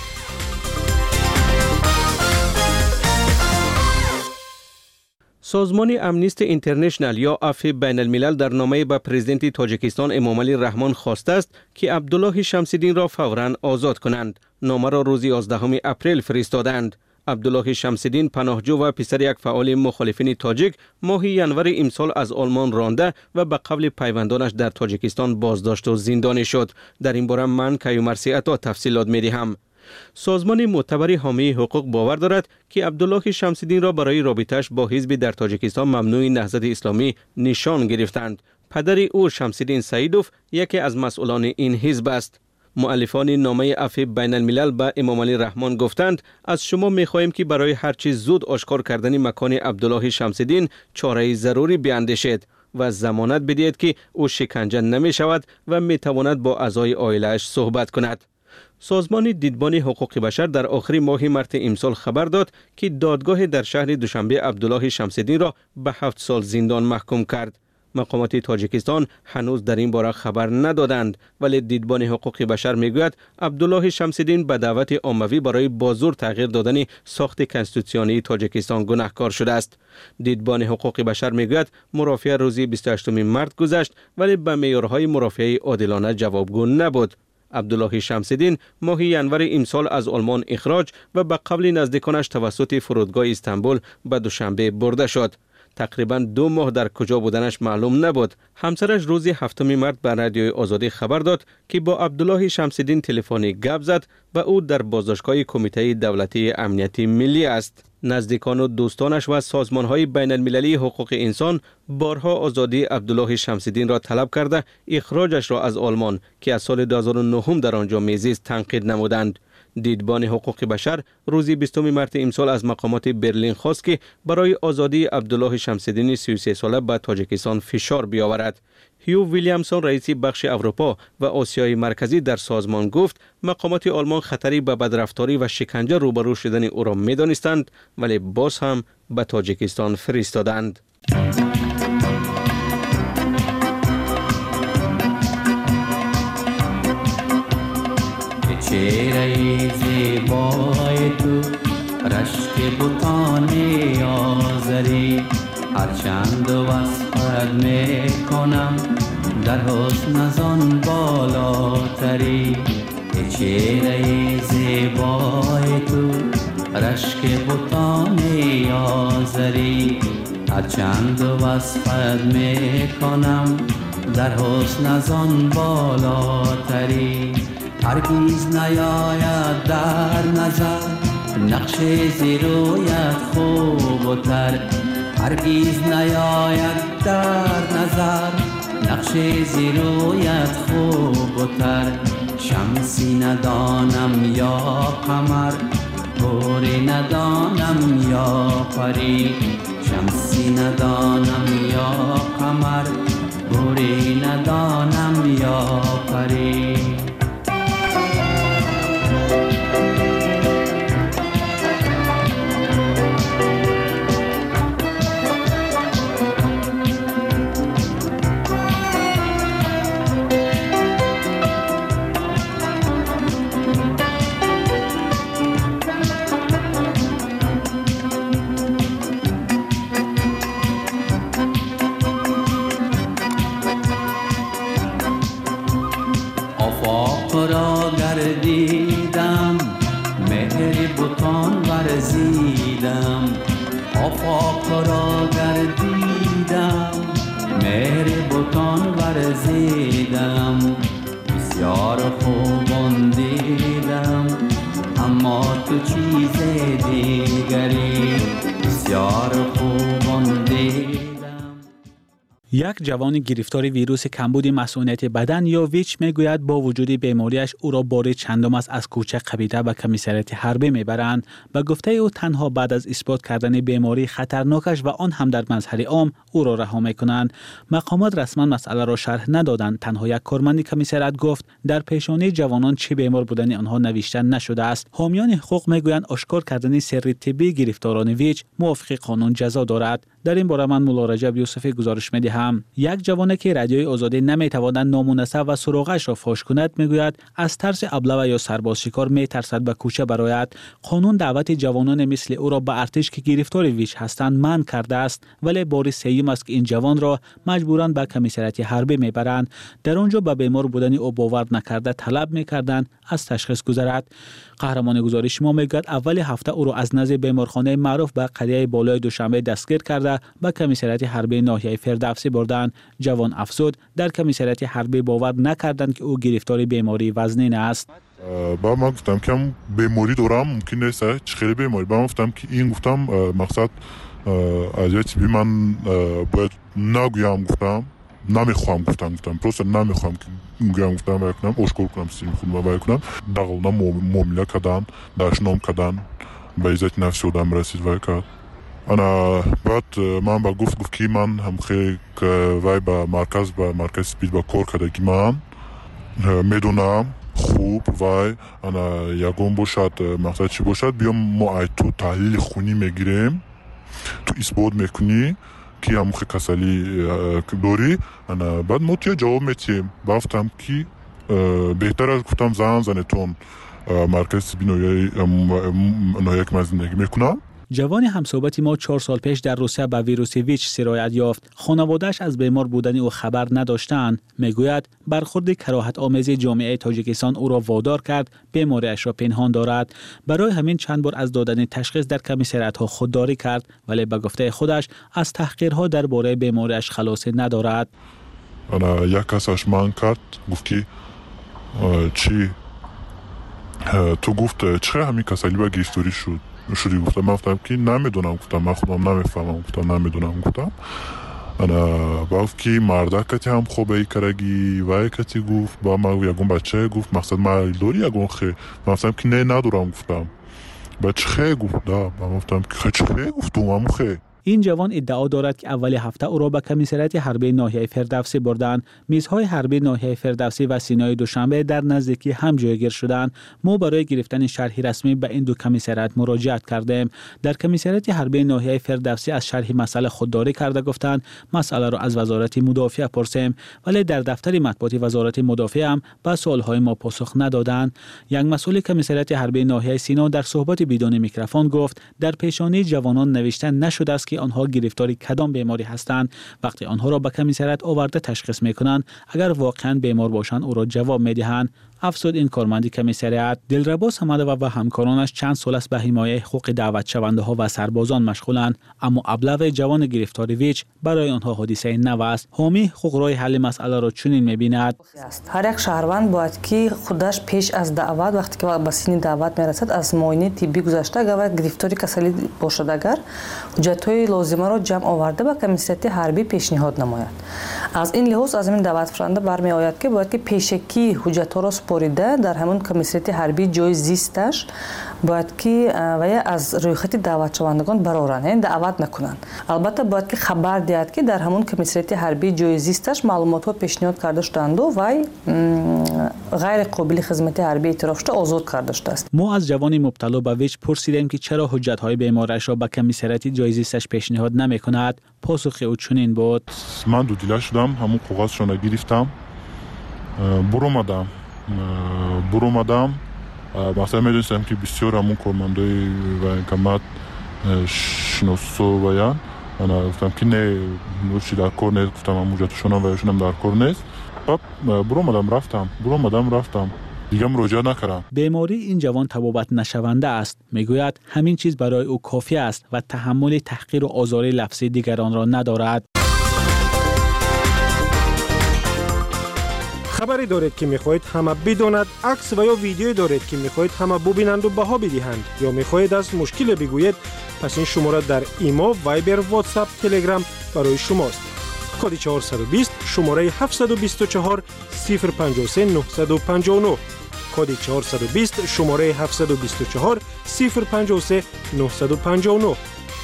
سازمان امنیست اینترنشنل یا عفو بین الملل در نامه به پرزیدنت تاجیکستان امامعلی رحمان خواسته است که عبدالله شمس‌الدین را فوراً آزاد کنند. نامه را روز 11 اپریل فرستادند. عبدالله شمس‌الدین پناهجو و پسر یک فعال مخالفین تاجیک ماه ینور امسال از آلمان رانده و به قبل پیوندانش در تاجیکستان بازداشت و زندانی شد. در این باره من کیومرثی عطا تفصیلات می‌دهم. سازمان معتبر حامی حقوق باور دارد که عبدالله شمس‌الدین را برای رابطه‌اش با حزب در تاجیکستان ممنوع نهضت اسلامی نشان گرفتند. پدر او شمس‌الدین سعیدوف یکی از مسئولان این حزب است. مؤلفان نامه عفو بین الملل به امامعلی رحمان گفتند از شما می‌خواهیم که برای هر چیز زود آشکار کردن مکان عبدالله شمس‌الدین چاره ضروری بیاندیشید و ضمانت بدهید که او شکنجه نمی‌شود و می‌تواند با اعضای عائله‌اش صحبت کند. سازمان دیدبان حقوق بشر در آخر ماه مارس امسال خبر داد که دادگاه در شهر دوشنبه عبدالله شمس‌الدین را به 7 سال زندان محکوم کرد. مقامات تاجیکستان هنوز در این باره خبر ندادند، ولی دیدبان حقوق بشر میگوید عبدالله شمس‌الدین به دعوت عمومی برای بازور تغییر دادن ساخت کنستیتوسیونی تاجیکستان گناهکار شده است. دیدبان حقوق بشر میگوید مرافعه روز 28 مارس گذشت ولی به معیارهای مرافعه عادلانه جوابگو نبود. عبدالله شمس‌الدین ماه ینور امسال از آلمان اخراج و به قبل نزدیکانش توسط فرودگاه استانبول به دوشنبه برده شد. تقریباً 2 ماه در کجا بودنش معلوم نبود. همسرش روز 7 مارس به رادیوی آزادی خبر داد که با عبدالله شمس‌الدین تلفنی گپ زد و او در بازداشتگاه کمیته دولتی امنیت ملی است. نزدیکان و دوستانش و سازمان‌های بین المللی حقوق انسان بارها آزادی عبدالله شمس‌الدین را طلب کرده اخراجش را از آلمان که از سال 2009 در آنجا میزیست تنقید نمودند. دیدبان حقوق بشر روز 20 مارس امسال از مقامات برلین خواست که برای آزادی عبدالله شمس‌الدین 33 ساله به تاجیکستان فشار بیاورد. هیو ویلیامسون رئیس بخش اروپا و آسیای مرکزی در سازمان گفت مقامات آلمان خطری به بدرفتاری و شکنجه روبرو شدن او را می‌دانستند ولی باز هم به تاجیکستان فرستادند.
چهره زیبای تو رشک بوتان آذری هرچند وصفت میکنم در حسن از آن بالاتری چهره زیبای تو رشک بوتان آذری هرچند وصفت میکنم در حسن از آن بالاتری هرگیز نیاید در نظر نقش زیرویت خوب و تر هرگیز نیاید در نظر نقش زیرویت خوب و تر شمسی ندانم یا قمر گوری ندانم یا پری شمسی ندانم یا قمر گوری ندانم یا پری. را گردیدم مهر بتان ورزیدم، آفاق را گردیدم مهر بتان ورزیدم، بسیار خوبان دیدم اما تو چیز دیگری، بسیار خوبان دیدم.
یک جوان گرفتار ویروس کمبود مسئولیت بدن یا ویچ میگوید با وجود بیماریش او را بار چندم است از کوچه قبیله به کمیسریات حربی میبرند. به گفته او تنها بعد از اثبات کردن بیماری خطرناکش و آن هم در مظهر عام او را رها میکنند. مقامات رسما مسئله را شرح ندادند. تنها یک کارمند کمیسریات گفت در پیشانی جوانان چه بیمار بودن آنها نوشته نشده است. حامیان حقوق میگویند آشکار کردن سر طبی گرفتاران ویچ موافق قانون جزا دارد. در این باره من مولا رجب یوسفی گزارش می‌دهم. یک جوان که رادیوی آزادی نمی‌تواند نامناسب و سراغش را فاش کند میگوید از ترس ابله یا سرباز شکار میترسد به کوچه برآید. قانون دعوت جوانان مثل او را به ارتش که گرفتار ویچ هستند منع کرده است، ولی بار سوم است که این جوان را مجبوراً به کمیسریات حربی میبرند. در آنجا به بیمار بودن او باور نکرده طلب میکردند از تشخیص گذرد. قهرمان گزارش ما میگوید اول هفته او را از نزد بیمارخانه معروف به قریه بالای دوشنبه دستگیر کرده به کمیسریات حربی ناحیه فردوسی بردند. جوان افزود در کمیسریات حربی باور نکردند که او گرفتار بیماری وزنین است.
با من گفتم که بیماری دارم، ممکن است خیلی بیماری. با من گفتم که این گفتم مقصد از بی من باید نگویم، گفتم نمیخوام، گفتم پروسه نمیخوام که گویم، گفتم بکنم اشکال کنم سیم خود ما بکنم دقیقا معامله کردن داشنام کردن به عزت نفسی آدم رسید وای کرد. انا بعد من با گفت که من هم خیلی وای به مرکز سپید با کار کردگی من میدونم خوب وای انا یکم باشد مقصد چی باشد بیام ما تو تحلیل خونی میگیریم، تو اثبات میکنی که هم خیلی کسلی داری. انا بعد ما تیا جواب میتیم بافتم که بهتر از گفتم زنتون مرکز سپید نویه که من زندگی میکنم.
جوان همصحبت ما 4 سال پیش در روسیه به ویروس ویچ سرایت یافت. خانواده‌اش از بیمار بودن او خبر نداشتند. میگوید برخورد کراهت آمیز جامعه تاجیکستان او را وادار کرد بیماریش را پنهان دارد. برای همین چند بار از دادن تشخیص در کمیسریات‌ها خودداری کرد، ولی به گفته خودش از تحقیرها درباره بیماریش خلاصی ندارد.
انا یک کسش من کرد گفت که چی تو گفت چرا همین کسلی با گرفتاری شدی؟ گفتم من گفتم که نمیدونم، گفتم من خودم نمیفهمم، گفتم نمیدونم. گفتم انا باف که مردا کتی هم خوبه کرگی وای کتی گفت با ما یگون بچه گفت مقصد ما داری یگون خی من گفتم که نه ندارم. گفتم بچه خی گفت دا من گفتم که چه خی گفتم هم خی.
این جوان ادعا دارد که اول هفته او را به کمیسریات حربی ناحیه فردوسی بردند. میزهای حربی ناحیه فردوسی و سینای دوشنبه در نزدیکی هم جایگیر شدند. ما برای گرفتن شرحی رسمی به این دو کمیسریات مراجعت کردیم. در کمیسریات حربی ناحیه فردوسی از شرح مسئله خودداری کرده گفتند مسئله را از وزارت مدافعه پرسیم، ولی در دفتر مطبوعات وزارت مدافعه هم به سوالهای ما پاسخ ندادند. یک مسئول کمیسریات حربی ناحیه سینا در صحبت بدون میکروفون گفت در پیشانی جوانان نوشته نشده است که آنها گرفتاری کدام بیماری هستند. وقتی آنها را به کمیسریات آورده تشخیص میکنند، اگر واقعا بیمار باشند او را جواب میدهند. افزود این کارمند کمیسریات. دلربا صمدوی و همکارانش چند سال است به حمایت حقوق دعوت شونده ها و سربازان مشغولند، اما ابله جوان گرفتار ویچ برای آنها حادثه نو است. حامی حقوق راه حل مسئله را چنین میبیند:
هر یک شهروند باید که خودش پیش از دعوت وقتی که به سن دعوت میرسد از معاینه طبی گذشته و گرفتاری کسلی باشد اگر حجت‌های لازمه را جمع آورده به کمیسریات حربی پیشنهاد نماید. аз ин лиҳоз аз ин даъватшаванда бармеояд ки бояд ки пешакӣ ҳуҷҷатҳоро супорида дар ҳамон комиссарияти ҳарбии ҷои зисташ бояд ки вая аз рӯйхати даъватшавандагон бароранд, яъне даъват накунанд. албатта бояд ки хабар диҳад ки дар ҳамон комиссарияти ҳарбии ҷои зисташ маълумотҳо пешниҳод карда шуданду вай ғайриқобили хизмати ҳарбӣ эътироф шуда озод карда шудааст.
мо аз ҷавони мубтало ба ВИЧ пурсидем ки чаро ҳуҷҷатҳои беморашро ба комиссарияти ҷои зисташ пешниҳод намекунад. посухи ӯ чунин буд:
ман дудила шудам, ҳамон коғазшона гирифтам, буромадам. мақсад медонистам ки бисёр ҳамон кормандои военкомат шиносо ваян. ман гуфтам ки не чи дар кор нест, гуфтам ҳам ҳуҷҷатшона ваяшонам дар кор нест. буромадам рафтам. دیگه مراجعه نکردم.
بیماری این جوان طبابت نشونده است. میگوید همین چیز برای او کافی است و تحمل تحقیر و آزار لفظی دیگران را ندارد.
خبری دارید که میخواهید همه بداند، عکس و یا ویدیویی دارید که میخواهید همه ببینند و بها بدهند یا میخواهید از مشکل بگویید، پس این شماره در ایما، وایبر، واتساپ، تلگرام برای شماست. کد 420 شماره 724 053 959 کد 420 شماره 724 053 959.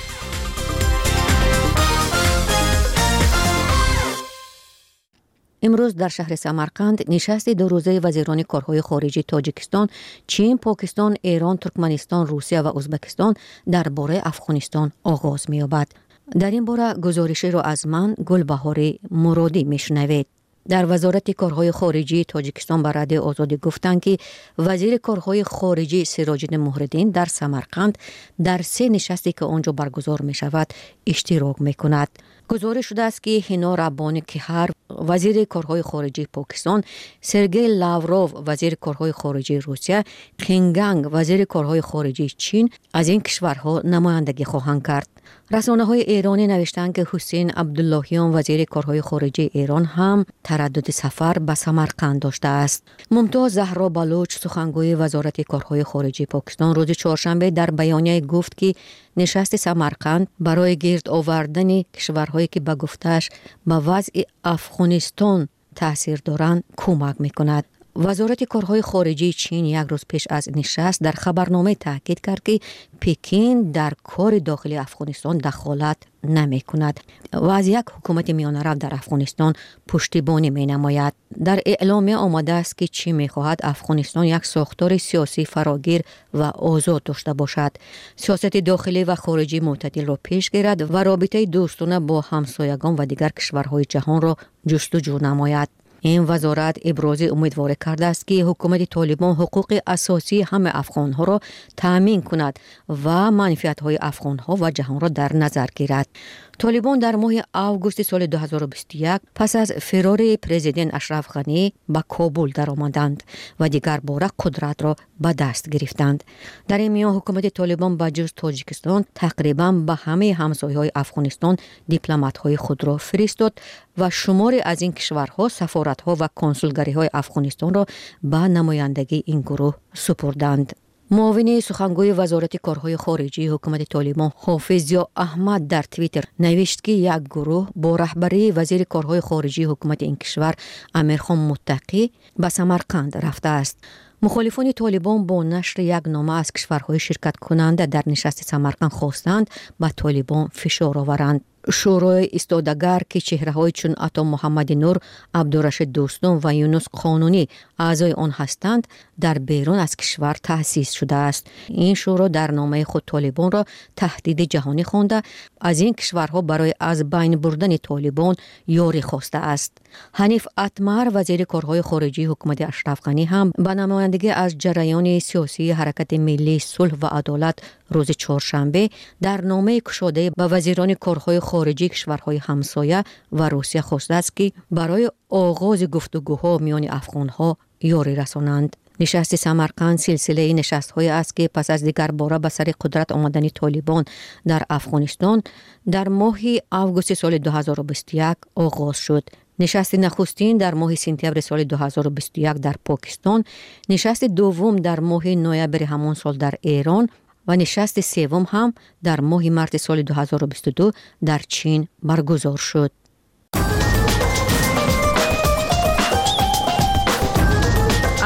امروز در شهر سمرقند نشست دو روزه وزیران کارهای خارجی تاجیکستان، چین، پاکستان، ایران، ترکمنستان، روسیه و ازبکستان درباره افغانستان آغاز می‌یابد. در این باره گزارشی را از من گلبهاری مرادی میشنوید. در وزارت کارهای خارجی تاجیکستان به رادیو آزادی گفتند که وزیر کارهای خارجی سراج‌الدین مهرالدین در سمرقند در 3 نشستی که آنجا برگزار می شود اشتراک می کند. گزارش شده است که هینا ربانی کیهر وزیر کارهای خارجی پاکستان، سرگئی لاوروف وزیر کارهای خارجی روسیه، قینگانگ وزیر کارهای خارجی چین از این کشورها نمایندگی خواهند کرد. رسانه‌های ایرانی نوشتند که حسین عبداللهیان وزیر کارهای خارجی ایران هم تردد سفر به سمرقند داشته است. ممتاز زهرا بلوچ سخنگوی وزارت کارهای خارجی پاکستان روز چهارشنبه در بیانیه گفت که نشست سمرقند برای گرد آوردن کشورهایی که به گفتش به وضع افغانستان تأثیر دارند کمک می‌کند. وزارت کارهای خارجی چین یک روز پیش از نشست در خبرنامه تاکید کرد که پکین در کار داخلی افغانستان دخالت نمی کند و از یک حکومت میانه رو در افغانستان پشتیبانی می نماید. در اعلامیه آمده است که چین می خواهد افغانستان یک ساختار سیاسی فراگیر و آزاد داشته باشد، سیاست داخلی و خارجی معتدل را پیش گیرد و رابطه دوستانه با همسایگان و دیگر کشورهای جهان را جستجو نماید. این وزارت ابراز امیدواری کرده است که حکومت طالبان حقوق اساسی همه افغانها را تأمین کند و منفعت‌های افغانها و جهان را در نظر گیرد. طالبان در ماه آگوست سال 2021 پس از فرار پرزیدنت اشرف غنی به کابل درآمدند و دیگر باره قدرت را به دست گرفتند. در این میان حکومت طالبان به جز تاجیکستان تقریبا به همه همسایه‌های افغانستان دیپلمات‌های خود را فرستاد و شماری از این کشورها سفارت‌ها و کنسولگری‌های افغانستان را به نمایندگی این گروه سپردند. معاون سخنگوی وزارت کارهای خارجی حکومت طالبان حافظ ضیا احمد در توییتر نوشت که یک گروه با رهبری وزیر کارهای خارجی حکومت این کشور امیرخان متقی به سمرقند رفته است. مخالفان طالبان با نشر یک نامه از کشورهای شرکت کننده در نشست سمرقند خواستند به طالبان فشار آورند. شورای ایستادگر که چهره‌های چون عطا محمد نور، عبدالرشید دوستان و یونس قانونی اعضای آن هستند در بیرون از کشور تأسیس شده است. این شورا در نامه خود طالبان را تهدید جهانی خوانده از این کشورها برای از بین بردن طالبان یاری خواسته است. حنیف اتمر وزیر کارهای خارجی حکومت اشرف غنی هم به نمایندگی از جریان سیاسی حرکت ملی صلح و عدالت روز چهارشنبه در نامه گشاده به وزیران کارهای خارجی کشورهای همسایه و روسیه خواسته است که برای آغاز گفتگوها میان افغانها یاری رسانند. نشست سمرقند سلسله نشست‌های است که پس از دیگر باره به سر قدرت آمدن طالبان در افغانستان در ماه آگوست سال 2021 آغاز شد. نشست نخستین در ماه سپتامبر سال 2021 در پاکستان، نشست دوم در ماه نوامبر همان سال در ایران و نشست سوم هم در ماه مارس سال 2022 در چین برگزار شد.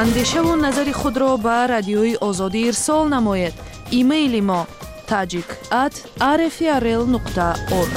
андеша ва назари худро ба радиои озодӣ ирсол намоед. имейли мо tajik@rfrl.org.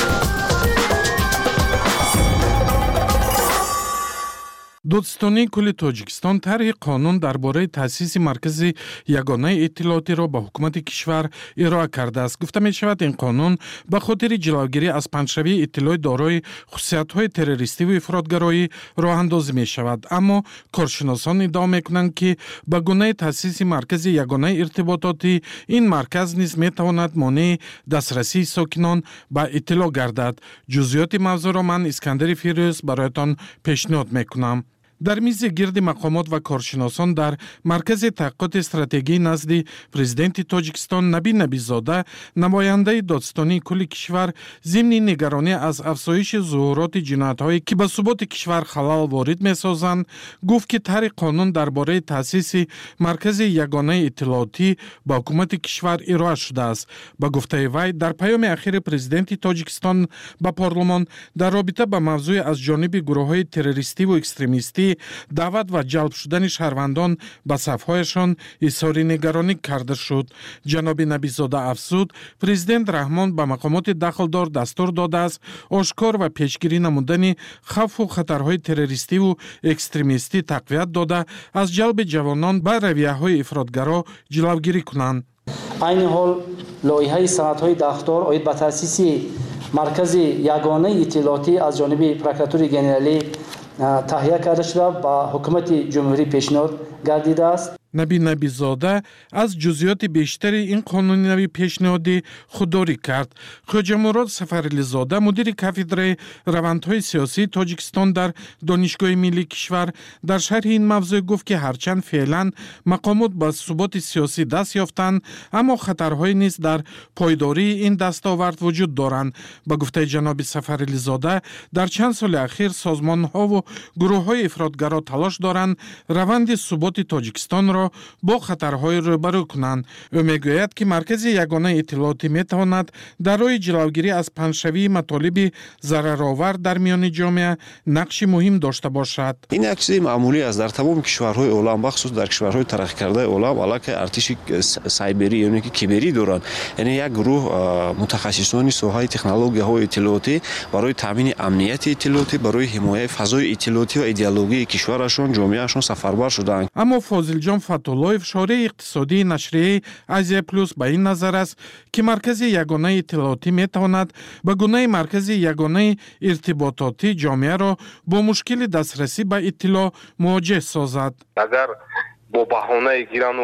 додистони кулли тоҷикистон тарҳи қонун дар бораи таъсиси маркази ягонаи иттилоотиро ба ҳукумати кишвар ироа кардааст. гуфта мешавад ин қонун ба хотири ҷиловгирӣ аз панҷшавии иттилои дорои хусусиятҳои террористиву ифротгароӣ роҳандозӣ мешавад. аммо коршиносон иддао мекунанд ки ба гунаи таъсиси маркази ягонаи иртибототӣ ин марказ низ метавонад монеи дастрасии сокинон ба иттилоъ гардад. ҷузъиёти мавзӯъро ман Искандари Фирӯз бароятон пешниҳод мекунам. дар мизи гирди мақомот ва коршиносон дар маркази таҳқиқоти стратегӣ назди президенти Тоҷикистон Наби Набизода, намояндаи додистонии кулли кишвар зимни нигаронӣ аз афзоиши зуҳуроти ҷиноятҳое ки ба суботи кишвар халал ворид месозанд, гуфт ки тарҳи қонун дар бораи таъсиси маркази ягонаи иттилоотӣ ба ҳукумати кишвар ироа шудааст. ба гуфтаи вай, дар паёми ахири президенти Тоҷикистон ба парлумон дар робита ба мавзӯи аз ҷониби гурӯҳҳои террористиву экстремистӣ даъват ва ҷалб шудани шаҳрвандон ба сафҳояшон изҳори нигаронӣ карда шуд. ҷаноби Набизода афзуд, президент Раҳмон ба мақомоти дахлдор дастур додааст ошкор ва пешгирӣ намудани хавфу хатарҳои террористиву экстремистӣ тақвият дода аз ҷалби ҷавонон ба равияҳои ифротгаро ҷилавгирӣ кунанд.
айни ҳол лоиҳаи санадҳои дахтор оид ба таъсиси маркази ягонаи иттилоотӣ аз ҷониби прокуратури генералӣ таҳия карда шуда ба ҳукумати ҷумҳурӣ пешниҳод гардидааст.
Наби Набизода аз ҷузъиёти бештари ин қонуни нави пешниҳодӣ худдорӣ кард. Хоҷамурод Сафарилизода, мудири кафедраи равандҳои сиёсии Тоҷикистон дар Донишгоҳи миллии кишвар, дар шарҳи ин мавзӯъ гуфт, ки ҳарчанд феълан мақомот ба суботи сиёсӣ даст ёфтанд, аммо хатарҳое низ дар пойдории ин дастовард вуҷуд доранд. Ба гуфтаи ҷаноби Сафарилизода, дар чанд соли ахир созмонҳову гурӯҳҳои ифротгаро талош доранд раванди суботи Тоҷикистонро бо хатарҳои рӯбарӯ кунанд. ӯ мегӯяд, ки маркази ягонаи иттилоотӣ метавонад дар роҳи ҷилавгирӣ аз панҷшавии матолиби зараровар дар миёни ҷомеа нақши муҳим дошта бошад.
ин як чизи маъмулӣ аст дар тамоми кишварҳои олам, бахусус дар кишварҳои тараққикардаи олам аллакай артиши сайберӣ яъне ки киберӣ доранд. яъне як гурӯҳ мутахассисони соҳаи технологияҳои иттилоотӣ барои таъмини амнияти иттилоотӣ, барои ҳимояи фазои иттилоотӣ ва идеологияи кишварашон, ҷомеаашон сафарбар шудаанд.
аммо Фозилҷон Фатуллоев, шории иқтисодии нашрияи Азия Плюс, ба ин назар аст, ки маркази ягонаи иттилоотӣ метавонад ба гунаи маркази ягонаи иртибототӣ ҷомеаро бо мушкили дастрасӣ ба иттилоъ мувориҳ созад.
агар бо баҳонаи гирану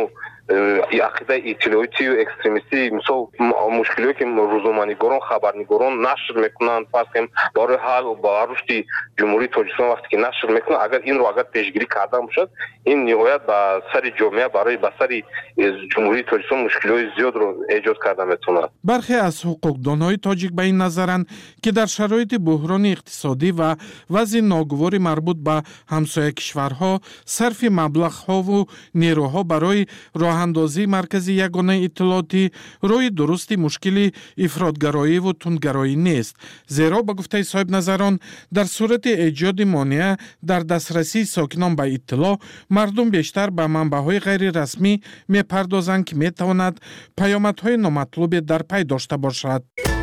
ақидаи иттилоотию экстремистӣ мисол мушкилие ки рӯзноманигорон хабарнигорон нашр мекунанд, фарз кунем барои ҳал ба рушди ҷумҳурии Тоҷикистон вақте ки нашр мекунанд, агар инро агар пешгирӣ карда бошад, ин ниҳоят ба сари ҷомеа барои ба сари ҷумҳурии Тоҷикистон мушкилиҳои зиёдро эҷод карда метавонад.
бархе аз ҳуқуқдонҳои тоҷик ба ин назаранд, ки дар шароити буҳрони иқтисодӣ ва вазъи ногувори марбут ба ҳамсоя кишварҳо сарфи маблағҳову нерӯҳо барои роҳандозии маркази ягонаи иттилоотӣ роҳи дурусти мушкили ифротгароиву тундгароӣ нест. зеро ба гуфтаи соҳибназарон, дар сурати эҷоди монеа дар дастрасии сокинон ба иттилоъ, мардум бештар ба манбаъҳои ғайрирасмӣ мепардозанд, ки метавонад паёмадҳои номатлубе дар пай дошта бошад.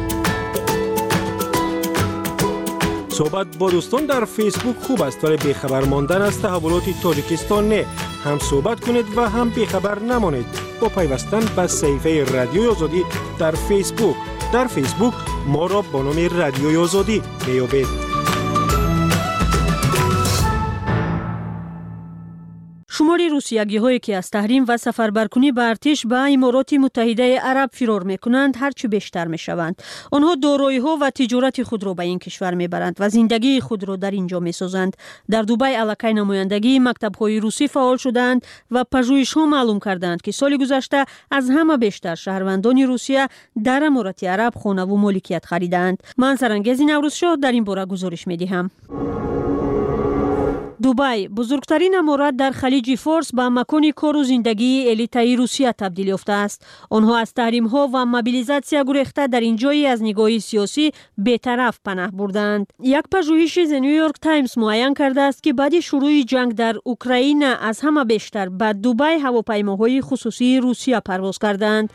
صحبت با دوستان در فیسبوک خوب است، ولی بیخبر ماندن از تحولات تاجیکستان نه. هم صحبت کنید و هم بیخبر نمانید با پیوستن به صفحه رادیوی آزادی در فیسبوک. در فیسبوک ما را با نام رادیوی آزادی میابید.
шумори русиягиҳое ки аз таҳрим ва сафарбаркунӣ ба артиш ба Имороти Муттаҳидаи Араб фирор мекунанд, ҳарчӣ бештар мешаванд. онҳо дороиҳо ва тиҷорати худро ба ин кишвар мебаранд ва зиндагии худро дар ин ҷо месозанд. дар Дубай аллакай намояндагии мактабҳои русӣ фаъол шуданд ва пажӯҳишҳо маълум карданд, ки соли гузашта аз ҳама бештар шаҳрвандони Русия дар Аморати Араб хонаву моликият харидаанд. ман Сарангези Наврӯзшоҳ дар ин бора гузориш медиҳам. دبی بزرگترین امارات در خلیج فارس به مکان کار و زندگی الیتای روسیه تبدیل یافته است. آنها از تحریم ها و موبیلیزاسیا گریخته در این جایی از نگاه سیاسی بی‌طرف پناه بردند. یک پژوهش از نیویورک تایمز معین کرده است که بعد شروع جنگ در اوکراین از همه بیشتر به دبی هواپیماهای خصوصی روسیه پرواز کردند.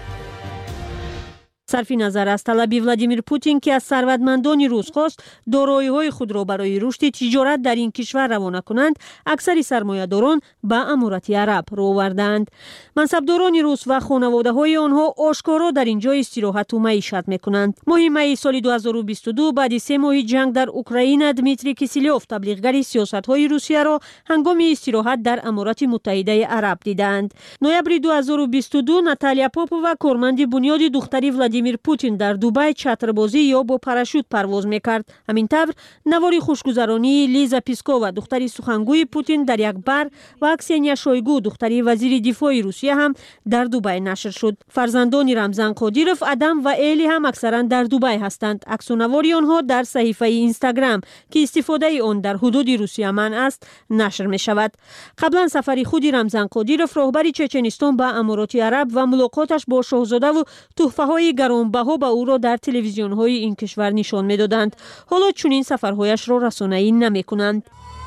صرف نظر از طلب ولادیمیر پوتین که از ثروتمندان روس خواست دارایی‌های خود را برای رشد تجارت در این کشور روانه کنند، اکثر سرمایه‌داران به امارات عرب رو آوردند. منصبداران روس و خانواده‌های آنها آشکارا در اینجا استراحت و معیشت می‌کنند. ماه می سال 2022 بعد 3 ماه جنگ در اوکراین، دمیتری کیسیلوف تبلیغگر سیاست‌های روسیه را هنگام استراحت در امارات متحده عرب دیدند. نوامبر 2022 ناتالیا پاپووا کارمند بنیاد دختری ولادیمیر پوتین در دبی چتربازی یا با پاراشوت پرواز میکرد. همین طور نوار خوشگذرانی لیزا پیسکووا دختری سخنگوی پوتین در یک بر و کسنیا شویگو دختری وزیر دفاع روسیه هم در دبی نشر شد. فرزندان رمزان قادیروف، ادم و ایلی هم اکثرا در دبی هستند. عکس و نواری آنها در صحیفه اینستاگرام که استفاده آن در حدود روسیه منع است نشر می شود. قبلا سفری خود رمزان قادیروف راهبر چچنستان به امارات عرب و ملاقاتش با شاهزاده و تحفه‌های گرانبها به او را در تلویزیون‌های این کشور نشان می‌دادند. حالا چنین سفرهایش را رسانه‌ای نمی‌کنند.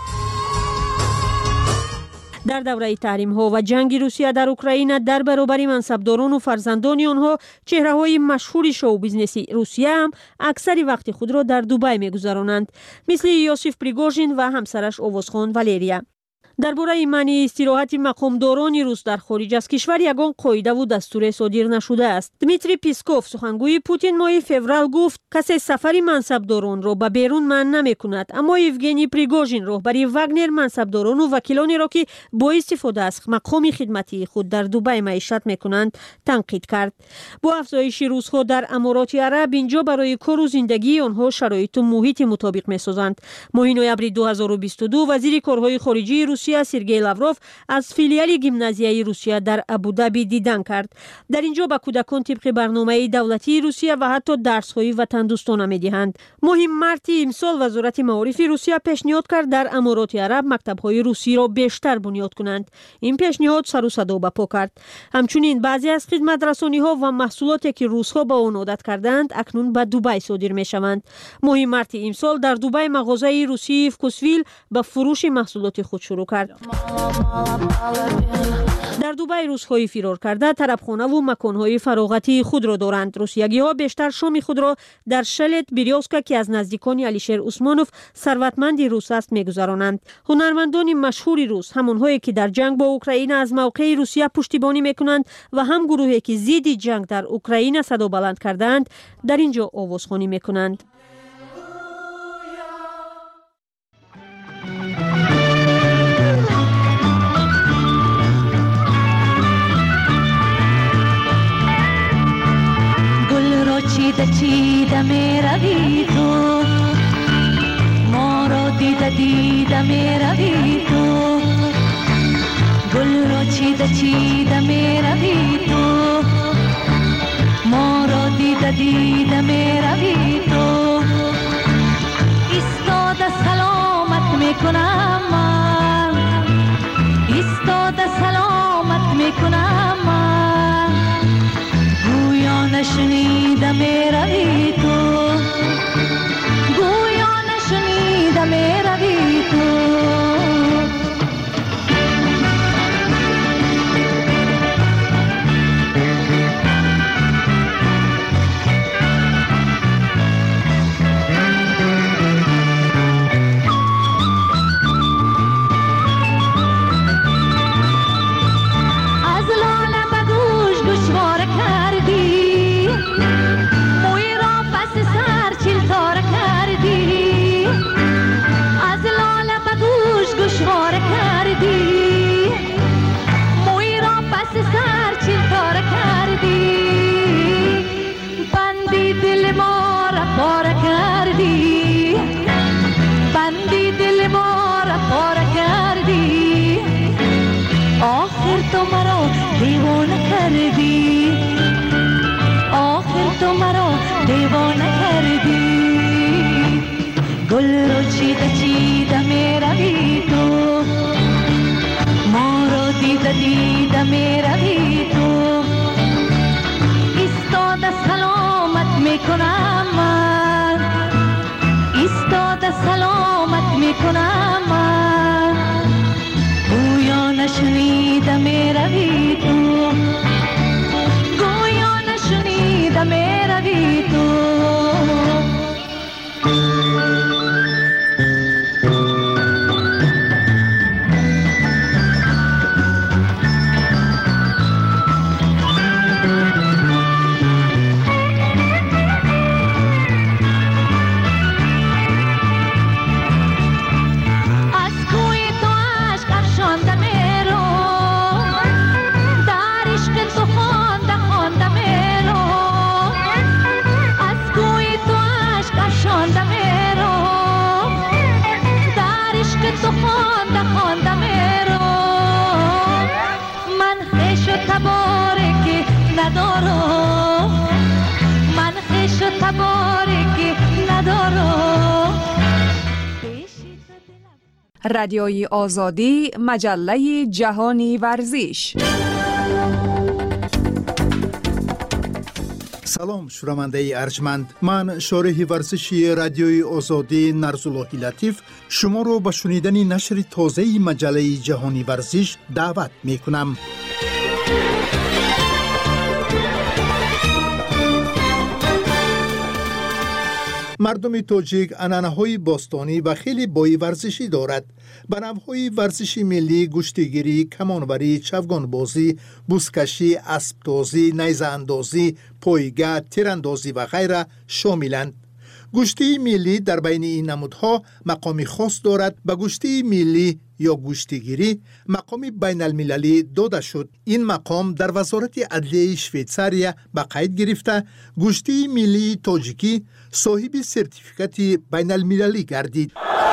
در دوره تحریم‌ها و جنگ روسیه در اوکراین در برابر منصبداران و فرزندان آنها، چهره‌های مشهور شو بیزنس روسیه هم اکثر وقت خود را در دبی می‌گذرانند، مثل یوسف پریگوژین و همسرش آوازخوان والریا. درباره منع استراحت مقامداران روس در خارج از کشور یگان قاعده و دستور صادر نشده است. دمیتری پیسکوف سخنگوی پوتین ماه فوریه گفت کسی سفر منصبداران را به بیرون منع نمی‌کند، اما یوگنی پریگوژین راهبر واگنر منصبداران و وکیلانی را که با استفاده از مقام خدمتی خود در دبی معیشت می‌کنند تنقید کرد. با افزایش روس‌ها در امارات عرب، اینجا برای کار و زندگی آنها شرایط و محیط مطابق می‌سازند. ماه نوامبر 2022 وزیر کارهای خارجه روسیه سرگئی لاوروف از فیلیال گیمنازیای روسیه در ابودابی دیدن کرد. در اینجا به کودکان طبق برنامه دولتی روسیه و حتی درس‌های وطن دوستانه می‌دهند. ماه مارس امسال وزارت معارف روسیه پیشنهاد کرد در امارات عرب مکتب‌های روسی را بیشتر بنیاد کنند. این پیشنهاد سر و صدا به پا کرد. همچنین بعضی از خدمت‌رسانی‌ها و محصولاتی که روس‌ها به آن عادت کردند اکنون به دبی صادر می‌شوند. ماه مارس امسال در دبی مغازه روسی فکوسویل به فروش محصولات خود شروع کرد. در دبی روس‌های فرار کرده طربخانه و مکان‌های فراغتی خود را دارند. روسیگی‌ها بیشتر شام خود را در شلت بیریوسکا که از نزدیکان الیشر عثمانوف ثروتمند روس است می‌گذرانند. هنرمندان مشهور روس، همان‌هایی که در جنگ با اوکراین از موقع روسیه پشتیبانی می‌کنند و هم گروهی که ضد جنگ در اوکراین صدا بلند کردند، در اینجا آوازخوانی می‌کنند.
چیده میروی تو، ما را دیده میروی تو، گل را چیده میروی تو، ما را دیده میروی تو. ایستاده سلامت میکنم من، ایستاده سلامت میکنم من، گویا نشنیده میروی تو، گویا نشنیده میروی تو. گل رو چیده میروی تو،
رادیوی آزادی، مجله جهانی ورزش.
سلام شنونده ارجمند، من شارح ورزشی رادیوی آزادی نرزاللهی لطیف شما رو به شنیدن نشر تازه مجله جهانی ورزش دعوت می کنم. مردم تاجیک عنعنه‌های باستانی و خیلی بای ورزشی دارد. به نوع‌های ورزشی ملی گشتیگیری، کمانوری، چوگانبازی، بزکشی، اسب‌تازی، نیزه‌اندازی، پایگاه، تیراندازی و غیره شاملند. گشتی ملی در بین این نمودها مقامی خاص دارد. به گشتی ملی یا گشتیگیری مقامی بین المللی داده شد. این مقام در وزارت عدلیه شویتزاریا به قید گرفته گشتی ملی تاجیکی صاحب سرتیفیکات بین المللی گردید.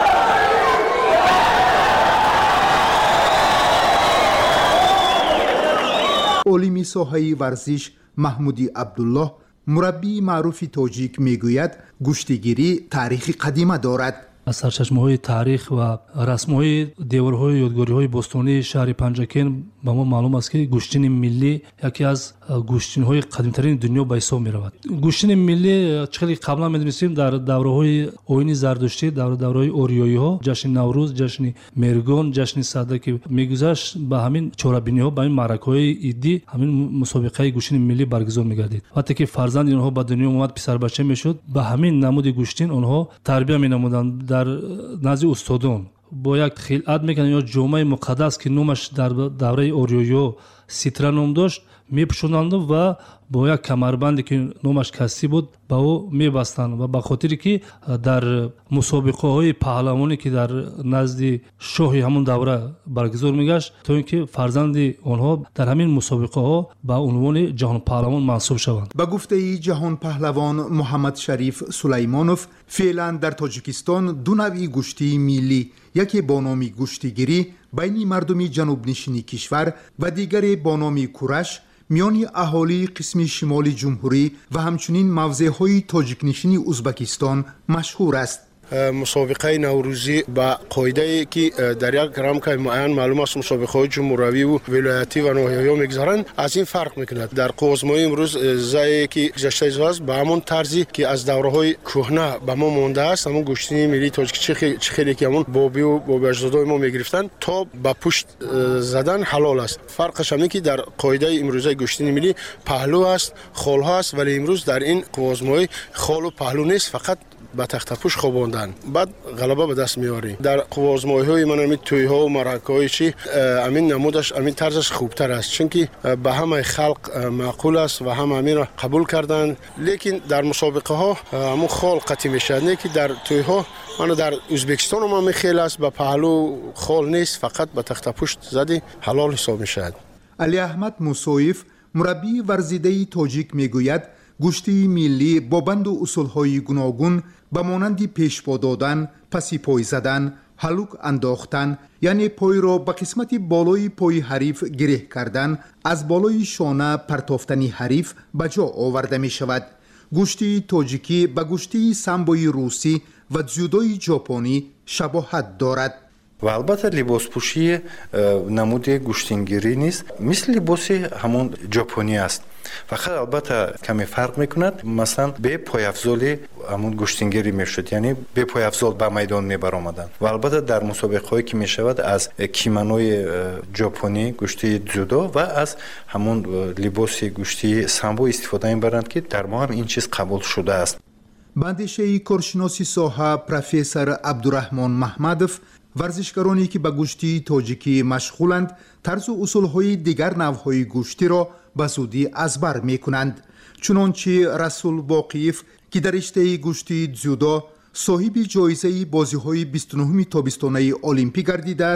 عالم ساحه ورزش محمودی عبدالله مربی معروف تاجیک میگوید گشتیگیری تاریخ قدیمه دارد.
از سرچشمه‌های تاریخ و رسم‌های دیوارهای یادگاری‌های باستانی شهر پنجکین به ما معلوم است که گشتین ملی یکی از گشتین‌های قدیمی‌ترین دنیا به حساب می‌رود. گشتین ملی چقدر قبلا می‌دونستیم در دوره‌های آیین زردشتی، دوره‌های اوریایی‌ها، جشن نوروز، جشن مرگان، جشن صدر که می‌گذشت به همین چورابینی‌ها، به این معرکه‌های عیدی همین مسابقه گشتین ملی برگزار می‌گردید. وقتی که فرزند اینها به دنیا اومد پسر بچه میشد، به همین نمود گشتین آنها تربیت می‌نمودند در نزد استادان. با یک خلعت میکنن یا جامعه مقدس که نامش در دوره اوریایی‌ها سیترا نام داشت میپوشوندند و با یک کمربندی که نامش کسی بود با او میبستند و به خاطری که در مسابقه های پهلوانی که در نزد شاه همون دوره برگزار میگشت تا اینکه فرزند آنها در همین مسابقه ها به عنوان جهان پهلوان منصوب شوند.
به گفته جهان پهلوان محمد شریف سلیمانوف فعلا در تاجیکستان دو نوع گشتی ملی، یکی با نام گشتیگیری بین مردم جنوب نشینی کشور و دیگری با نام کورش میان اهالی قسم شمال جمهوری و همچنین موضع‌های تاجیک نشینی ازبکستان مشهور است.
مسابقه نوروزی با قاعده که در یک رمق معین معلوم است مسابقه جمهوری و ولایتی و ناحیه‌ای میگذارند از این فرق میکند. در قوزمای امروز زایی که گذشته است به همون طرزی که از دوره‌های کهنه به ما مونده است، همون گشتین ملی تاجیک چخیلی که همون بابی و بابی اجدادای ما میگرفتن تا به پشت زدن حلال است. فرقش همین که در قاعده امروزی گشتین ملی پهلو است، خال هست، ولی امروز در این قوزمای خال و پهلو نیست، فقط با تخت پوش خواباندن بعد غلبه به دست میاری. در قوازمای‌های من همین توی‌ها و مرکه‌های چی همین نمودش همین طرزش خوبتر است، چون که به همه خلق معقول است و هم همین را قبول کردند. لیکن در مسابقه ها همون خال قطعی میشه، نه که در توی‌ها من در ازبکستان هم میخیل است به پهلو خال نیست، فقط به تخت پوش زدی حلال حساب میشه.
علی احمد موسویف مربی ورزیده تاجیک میگوید گشتی ملی با بند و اصولهای گوناگون به مانند پیشوا دادن، پسی پای زدن، هلوک انداختن، یعنی پای را به قسمت بالای پای حریف گره کردن، از بالای شانه پرتافتنی حریف به جا آورده می شود. گشتی تاجیکی به گشتی سامبوی روسی و جودوی ژاپنی شباهت دارد.
و البته لباس پوشی نمود گشتینگیری نیست، مثل لباس همون ژاپنی است، فقط البته کمی فرق میکند. مثلا به پایافزالی همون گشتینگیری میشد، یعنی به پایافزال به میدان میبرآمدند و البته در مسابقه هایی که میشود از کیمانوی ژاپنی گشتی جودو و از همون لباس گشتی سامبو استفاده میبرند که در ما هم این چیز قبول شده است.
بندشه کارشناسی ساحه پروفسور عبدالرحمن محمدوف ورزشکارانی که به گشتی تاجیکی مشغولند طرز و اصولهای دیگر نوعهای گشتی را به زودی ازبر می کنند. چنانچه رسول باقیف که در رشته گشتی جودو صاحب جایزه بازی‌های 29 تابستانه المپیک گردیده است،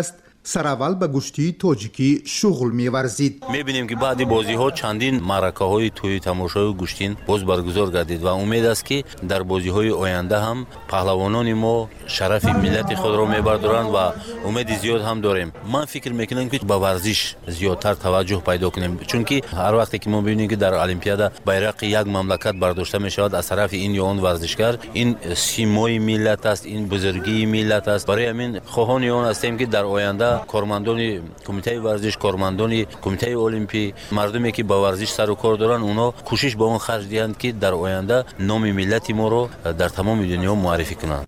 سراول به گشتی تاجیکی شغل می‌ورزید.
می‌بینیم که بعد بازی‌ها چندین معرکه‌های توی تماشای گشتین باز برگزار گردید و امید است که در بازی‌های آینده هم پهلوانان ما شرف ملت خود را می‌بردارند و امید زیاد هم داریم. من فکر می‌کنم که به ورزش زیادتر توجه پیدا کنیم، چون که هر وقتی که ما ببینیم که در المپیاد بیرق یک مملکت برداشته می‌شود از طرف این یا آن ورزشکار، این سیمای ملت است، این بزرگی ملت است. برای همین خواهان آن هستیم که در آینده کارمندان کمیته ورزش، کارمندان کمیته المپی، مردمی که با ورزش سر و کار دارن، اونا کوشش به اون خرج دهند که در آینده نام ملت ما رو در تمام دنیا معرفی کنند.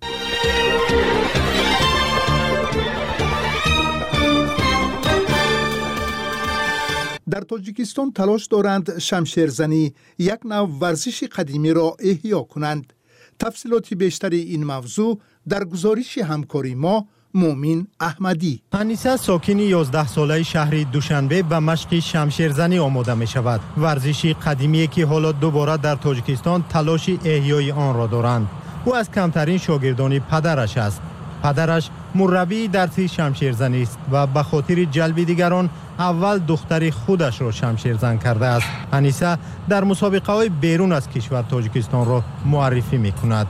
در تاجیکستان تلاش دارند شمشیرزنی یک نوع ورزش قدیمی را احیا کنند. تفصیلات بیشتر این موضوع در گزارش همکاری ما مومین احمدی.
انیسه ساکن 11 ساله شهر دوشنبه به مشق شمشیرزنی آماده می شود. ورزشی قدیمی که حالا دوباره در تاجیکستان تلاش احیای آن را دارند. او از کمترین شاگردان پدرش است. پدرش مربی درس شمشیرزنی است و به خاطر جلب دیگران اول دختر خودش را شمشیرزن کرده است. انیسه در مسابقه های بیرون از کشور تاجیکستان را معرفی می کند.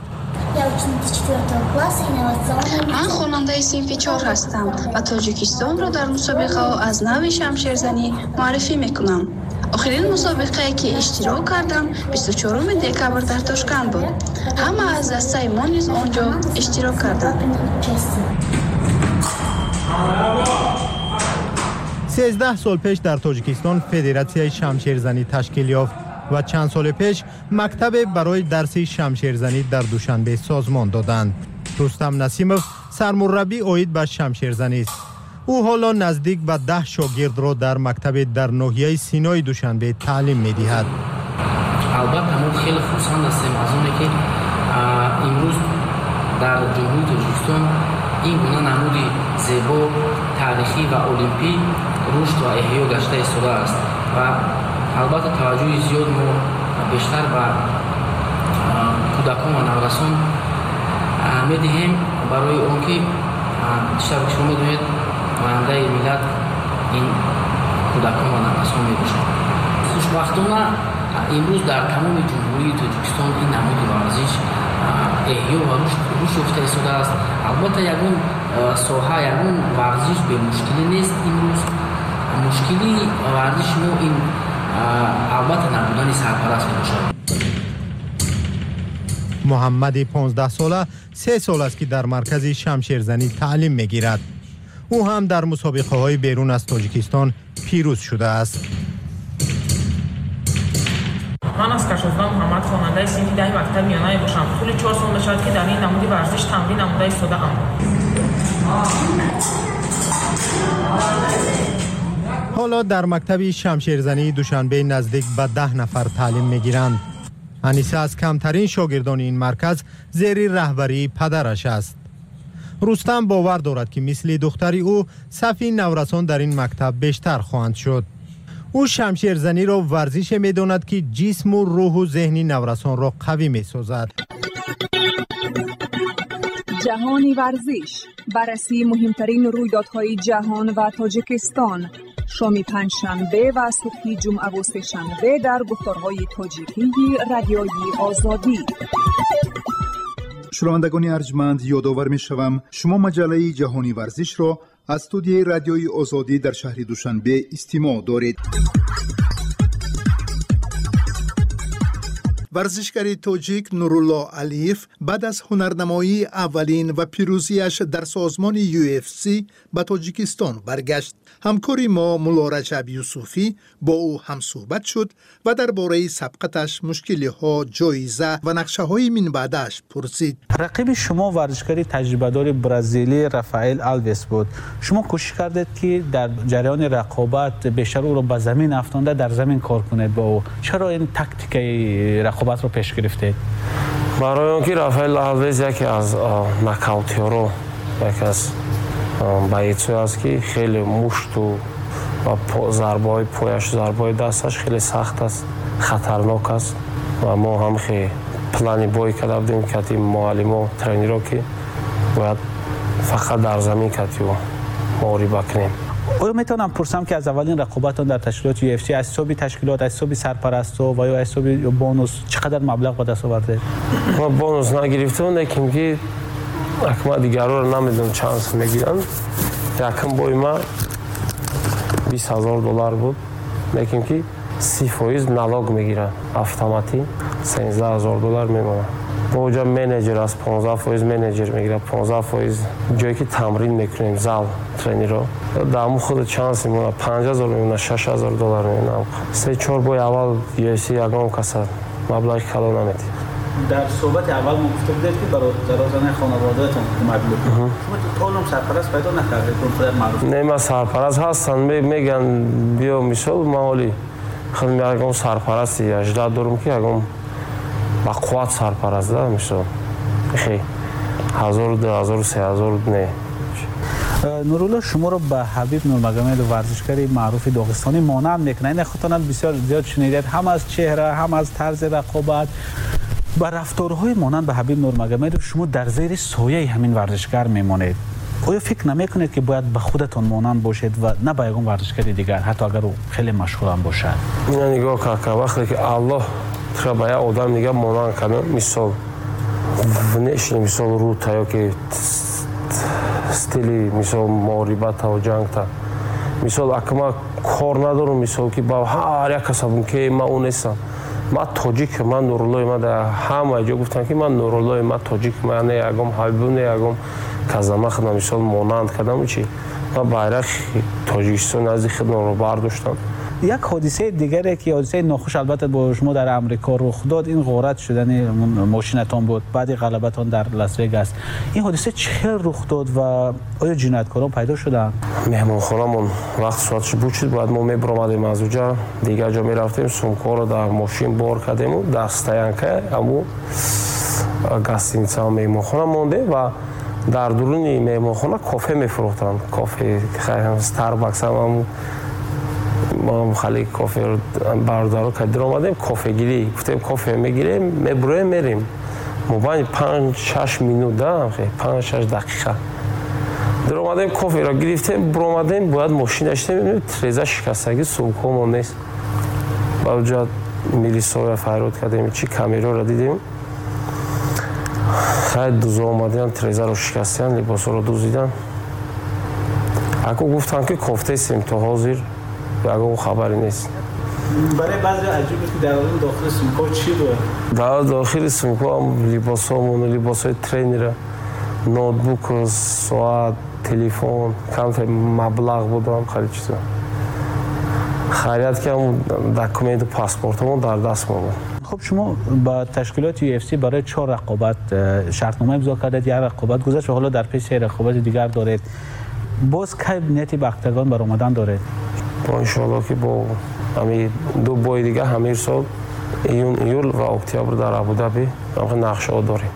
من خواننده صنف 4 هستم و تاجیکستان را در مسابقه ها از نوع شمشیرزنی معرفی می کنم. آخرین مسابقه که اشتراک کردم 24 دکبر در تاشکند بود. همه از دسته ما نیز آنجا اشتراک کردند.
13 سال پیش در تاجیکستان فدراسیون شمشیرزنی تشکیل یافت و چند سال پیش مکتب برای درس شمشیرزنی در دوشنبه سازمان دادند. رستم نسیموف سرمربی عاید به شمشیرزنی است. او حالا نزدیک به 10 شاگرد را در مکتب در ناحیه سینای دوشنبه تعلیم می‌دهد.
البته ما خیلی خوشحال هستیم از اونی که امروز در جمهوری تاجیکستان این گونه نمودی زیبا تاریخی و المپی رشد و احیا گشته ایستاده است و البته توجه زیاد ما بیشتر به کودکان و نوجوانان می‌دهیم برای اون که بیشتر که شما می‌دونید آینده ملت این کودکان و نوجوانان می‌باشند. خوشبختانه امروز در تمام جمهوری تاجیکستان این نمود ورزش احیا و رشد یافته ایستاده است. البته یگان ساحه یگان ورزش به مشکلی نیست. امروز مشکلی ورزش ما این البته نبودن سرپرست می‌باشد.
محمد 15 ساله 3 سال است که در مرکز شمشیرزنی تعلیم می‌گیرد. او هم در مسابقه‌های بیرون از تاجیکستان پیروز شده است.
من از کشازده محمد خواننده صنف 10 مکتب میانه باشم. طول 4 سال می‌شود که در این نمود ورزش تمرین نموده ایستاده‌ام.
حالا در مکتب شمشیرزنی دوشنبه نزدیک به 10 نفر تعلیم می‌گیرند. انیسه از کمترین شاگردان این مرکز زیر رهبری پدرش است. رستم باور دارد که مثل دختری او صف نورسان در این مکتب بیشتر خواهند شد. او شمشیرزنی را ورزش می‌داند که جسم و روح و ذهن نورسان را قوی می‌سازد.
جهانی ورزش، بررسی مهمترین رویدادهای جهان و تاجیکستان، شام پنجشنبه و صبح جمعه و سه‌شنبه در گفتارهای تاجیکی رادیوی آزادی.
شنوندگان ارجمند، یادآور می‌شوم شما مجله جهانی ورزش را از استودیوی رادیوی آزادی در شهر دوشنبه استماع دارید. ورزشکار تاجیک نورالله علیف بعد از هنرنمایی اولین و پیروزیش در سازمان UFC به تاجیکستان برگشت. همکاری ما مولا رجب یوسفی با او هم صحبت شد و درباره سبقتش، مشکل‌ها، جایزه و نقشه‌های من بعدش پرسید.
رقیب شما ورزشکار تجربه‌دار برزیلی رافائل آلویس بود. شما کوشش کردید که در جریان رقابت بیشتر او را به زمین افکنده، در زمین کار کنید با او. چرا این تاکتیک رقابت رو پیش گرفتید؟
برای اینکه رافائل آلویس یکی از ناکاوتی‌ها، یکی از باییچی است که خیلی مشت و ضربه‌های پایش، ضربه‌های دستش خیلی سخت است، خطرناک است و ما هم خیلی پلانی بایی کرده بودیم که معلم و ترینرها که باید فقط در زمین کتی و معربی کنیم.
آیا میتونم پرسم که از اولین رقابتان در تشکیلات UFC از حساب تشکیلات، از حساب سرپرستو و یا از حساب بونوس چقدر مبلغ به دست آورده؟
ما بونوس نگرفتم، لیکن که اکما دیگران رو نمیدونم چند میگیرن. یکم بای ما $20,000 بود، لیکن که 30% نالوگ میگیرن اتوماتیک $13,000 میمونه. با جا منیجر از 15% منیجر میگیره، 15% جایی که تمرین میکنیم زال ترینر دامو خود چانس میمونه، $5,000 میمونه، $6,000 میمونه. 3-4 بای اول UFC یگان کسا مبلغ کلو نمیدی.
در صحبت اول ما گفته بودید که برای درازانه خانواده‌تون کمک میکنید. شما تو طولم سرپرست پیدا نکردید؟ کنفرانس معروف
نه ما سرپرست هستن میگن بیا مثال مالی خود میگم سرپرستی 18 دورم که یگان با قوت سرپرست ده میشه خیلی 1,000 3,000 نه.
نورالله شما رو به حبیب نورمگامدوف ورزشکاری معروف داغستانی مانند میکنه. این خودتان بسیار زیاد شنیدید، هم از چهره هم از طرز رقابت با رفتارهای مانند به حبیب نورمگامدوف شما در زیر سایه همین ورزشکار میمانید. آیا فکر نمیکنید که باید به خودتان مانند باشید و نه به یگان ورزشکاری دیگر حتی اگر او خیلی مشهور هم باشد؟
اینا نگاه که وقتی که الله ترا به آدم نگاه مانند کنه، مثال внешний مثال رو تا که استیلی مثال معربت و جنگ تا مثال اکما کار ندارم، مثال که با هر یک کسبم که ما اون نیستم. ما تاجیک، من نورالله، ما در همه جا گفتن که من نورالله، ما تاجیک، من نه یگم حبیب نه یگم کازما خدم مثال مانند کردم چی ما bayrak تاجیکستان از خدمت رو برداشتم.
یک حادثه دیگری که حادثه ناخوش البته با شما در امریکا رخ داد، این غارت شدن ماشینتان بود بعد غلبتان در لاس وگاس. این حادثه چه رخ داد و آیا جنایتکاران پیدا شدند؟
مهمانخانمون وقت ساعتش بود شد، بعد ما میبرامدیم از اونجا دیگه جا میرفتیم، سومکا رو در ماشین بار کردیم و در استاینکه امو گاستینیца مهمانخانه مونده و در درون مهمانخانه کافه میفروختن. کافه استارباکس هم ما خالی کافه رو بردار کردیم، اومدیم کافه گیری، گفتیم کافه میگیریم میبریم میریم. موبایل 5-6 minút دارم، 5-6 دقیقه در اومدیم کافه را گرفتیم، برآمدیم باید ماشین داشتیم، تریزه شکستگی سومکمون نیست. با اونجا میلیسا فرود کردیم، چی کامیرا را دیدیم، خیلی دوزا اومدن تریزه رو شکستن، لباس رو دوزیدن. اگه گفتن که کافته سیم تا حاضر اگه خبری نیست.
برای بعضی عجیبه که در داخل سومکا چی بود؟
در داخل سومکا هم لباسامون، لباسای ترینر، نوتبوک، ساعت، تلفن، کم مبلغ بود هم خیلی چیزا. خرید کردم دکومنت و پاسپورتمون در دست بود.
خب شما با تشکیلات UFC برای 4 رقابت شرطنامه امضا کردید، یک رقابت گذشت و حالا در پیش رقابت دیگر دارید. باز کی نیتی به اکتاگون بر اومدن دارید؟
ان شاء الله که با همین 2 بای دیگه همین سال ایول و اکتبر در ابوظبی هم نقشه داریم.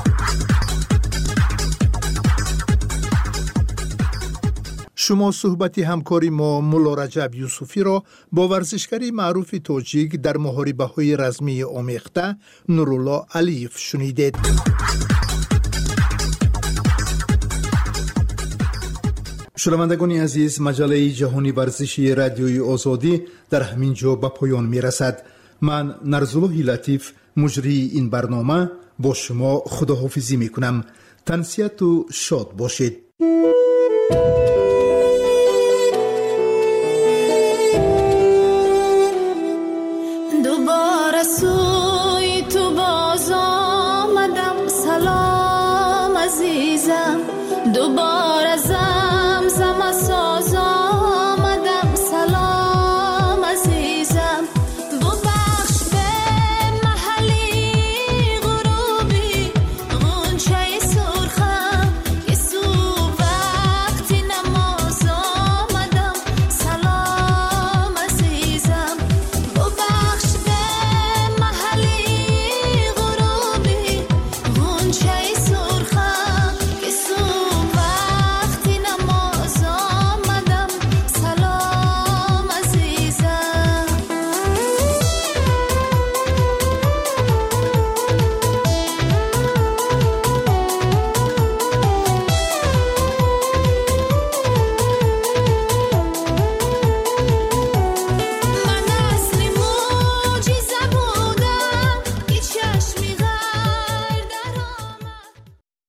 شما صحبتی همکاری ما مولا رجب یوسفی را با ورزشکاری معروف تاجیک در محاربه‌های رزمی آمیخته نورالله علیف شنیدید. شنوندگان عزیز، مجله جهانی ورزشی رادیوی آزادی در همین جا به پایان می رسد. من نرزالله لطیف مجری این برنامه با شما خداحافظی می کنم. تنسیت و شاد باشید.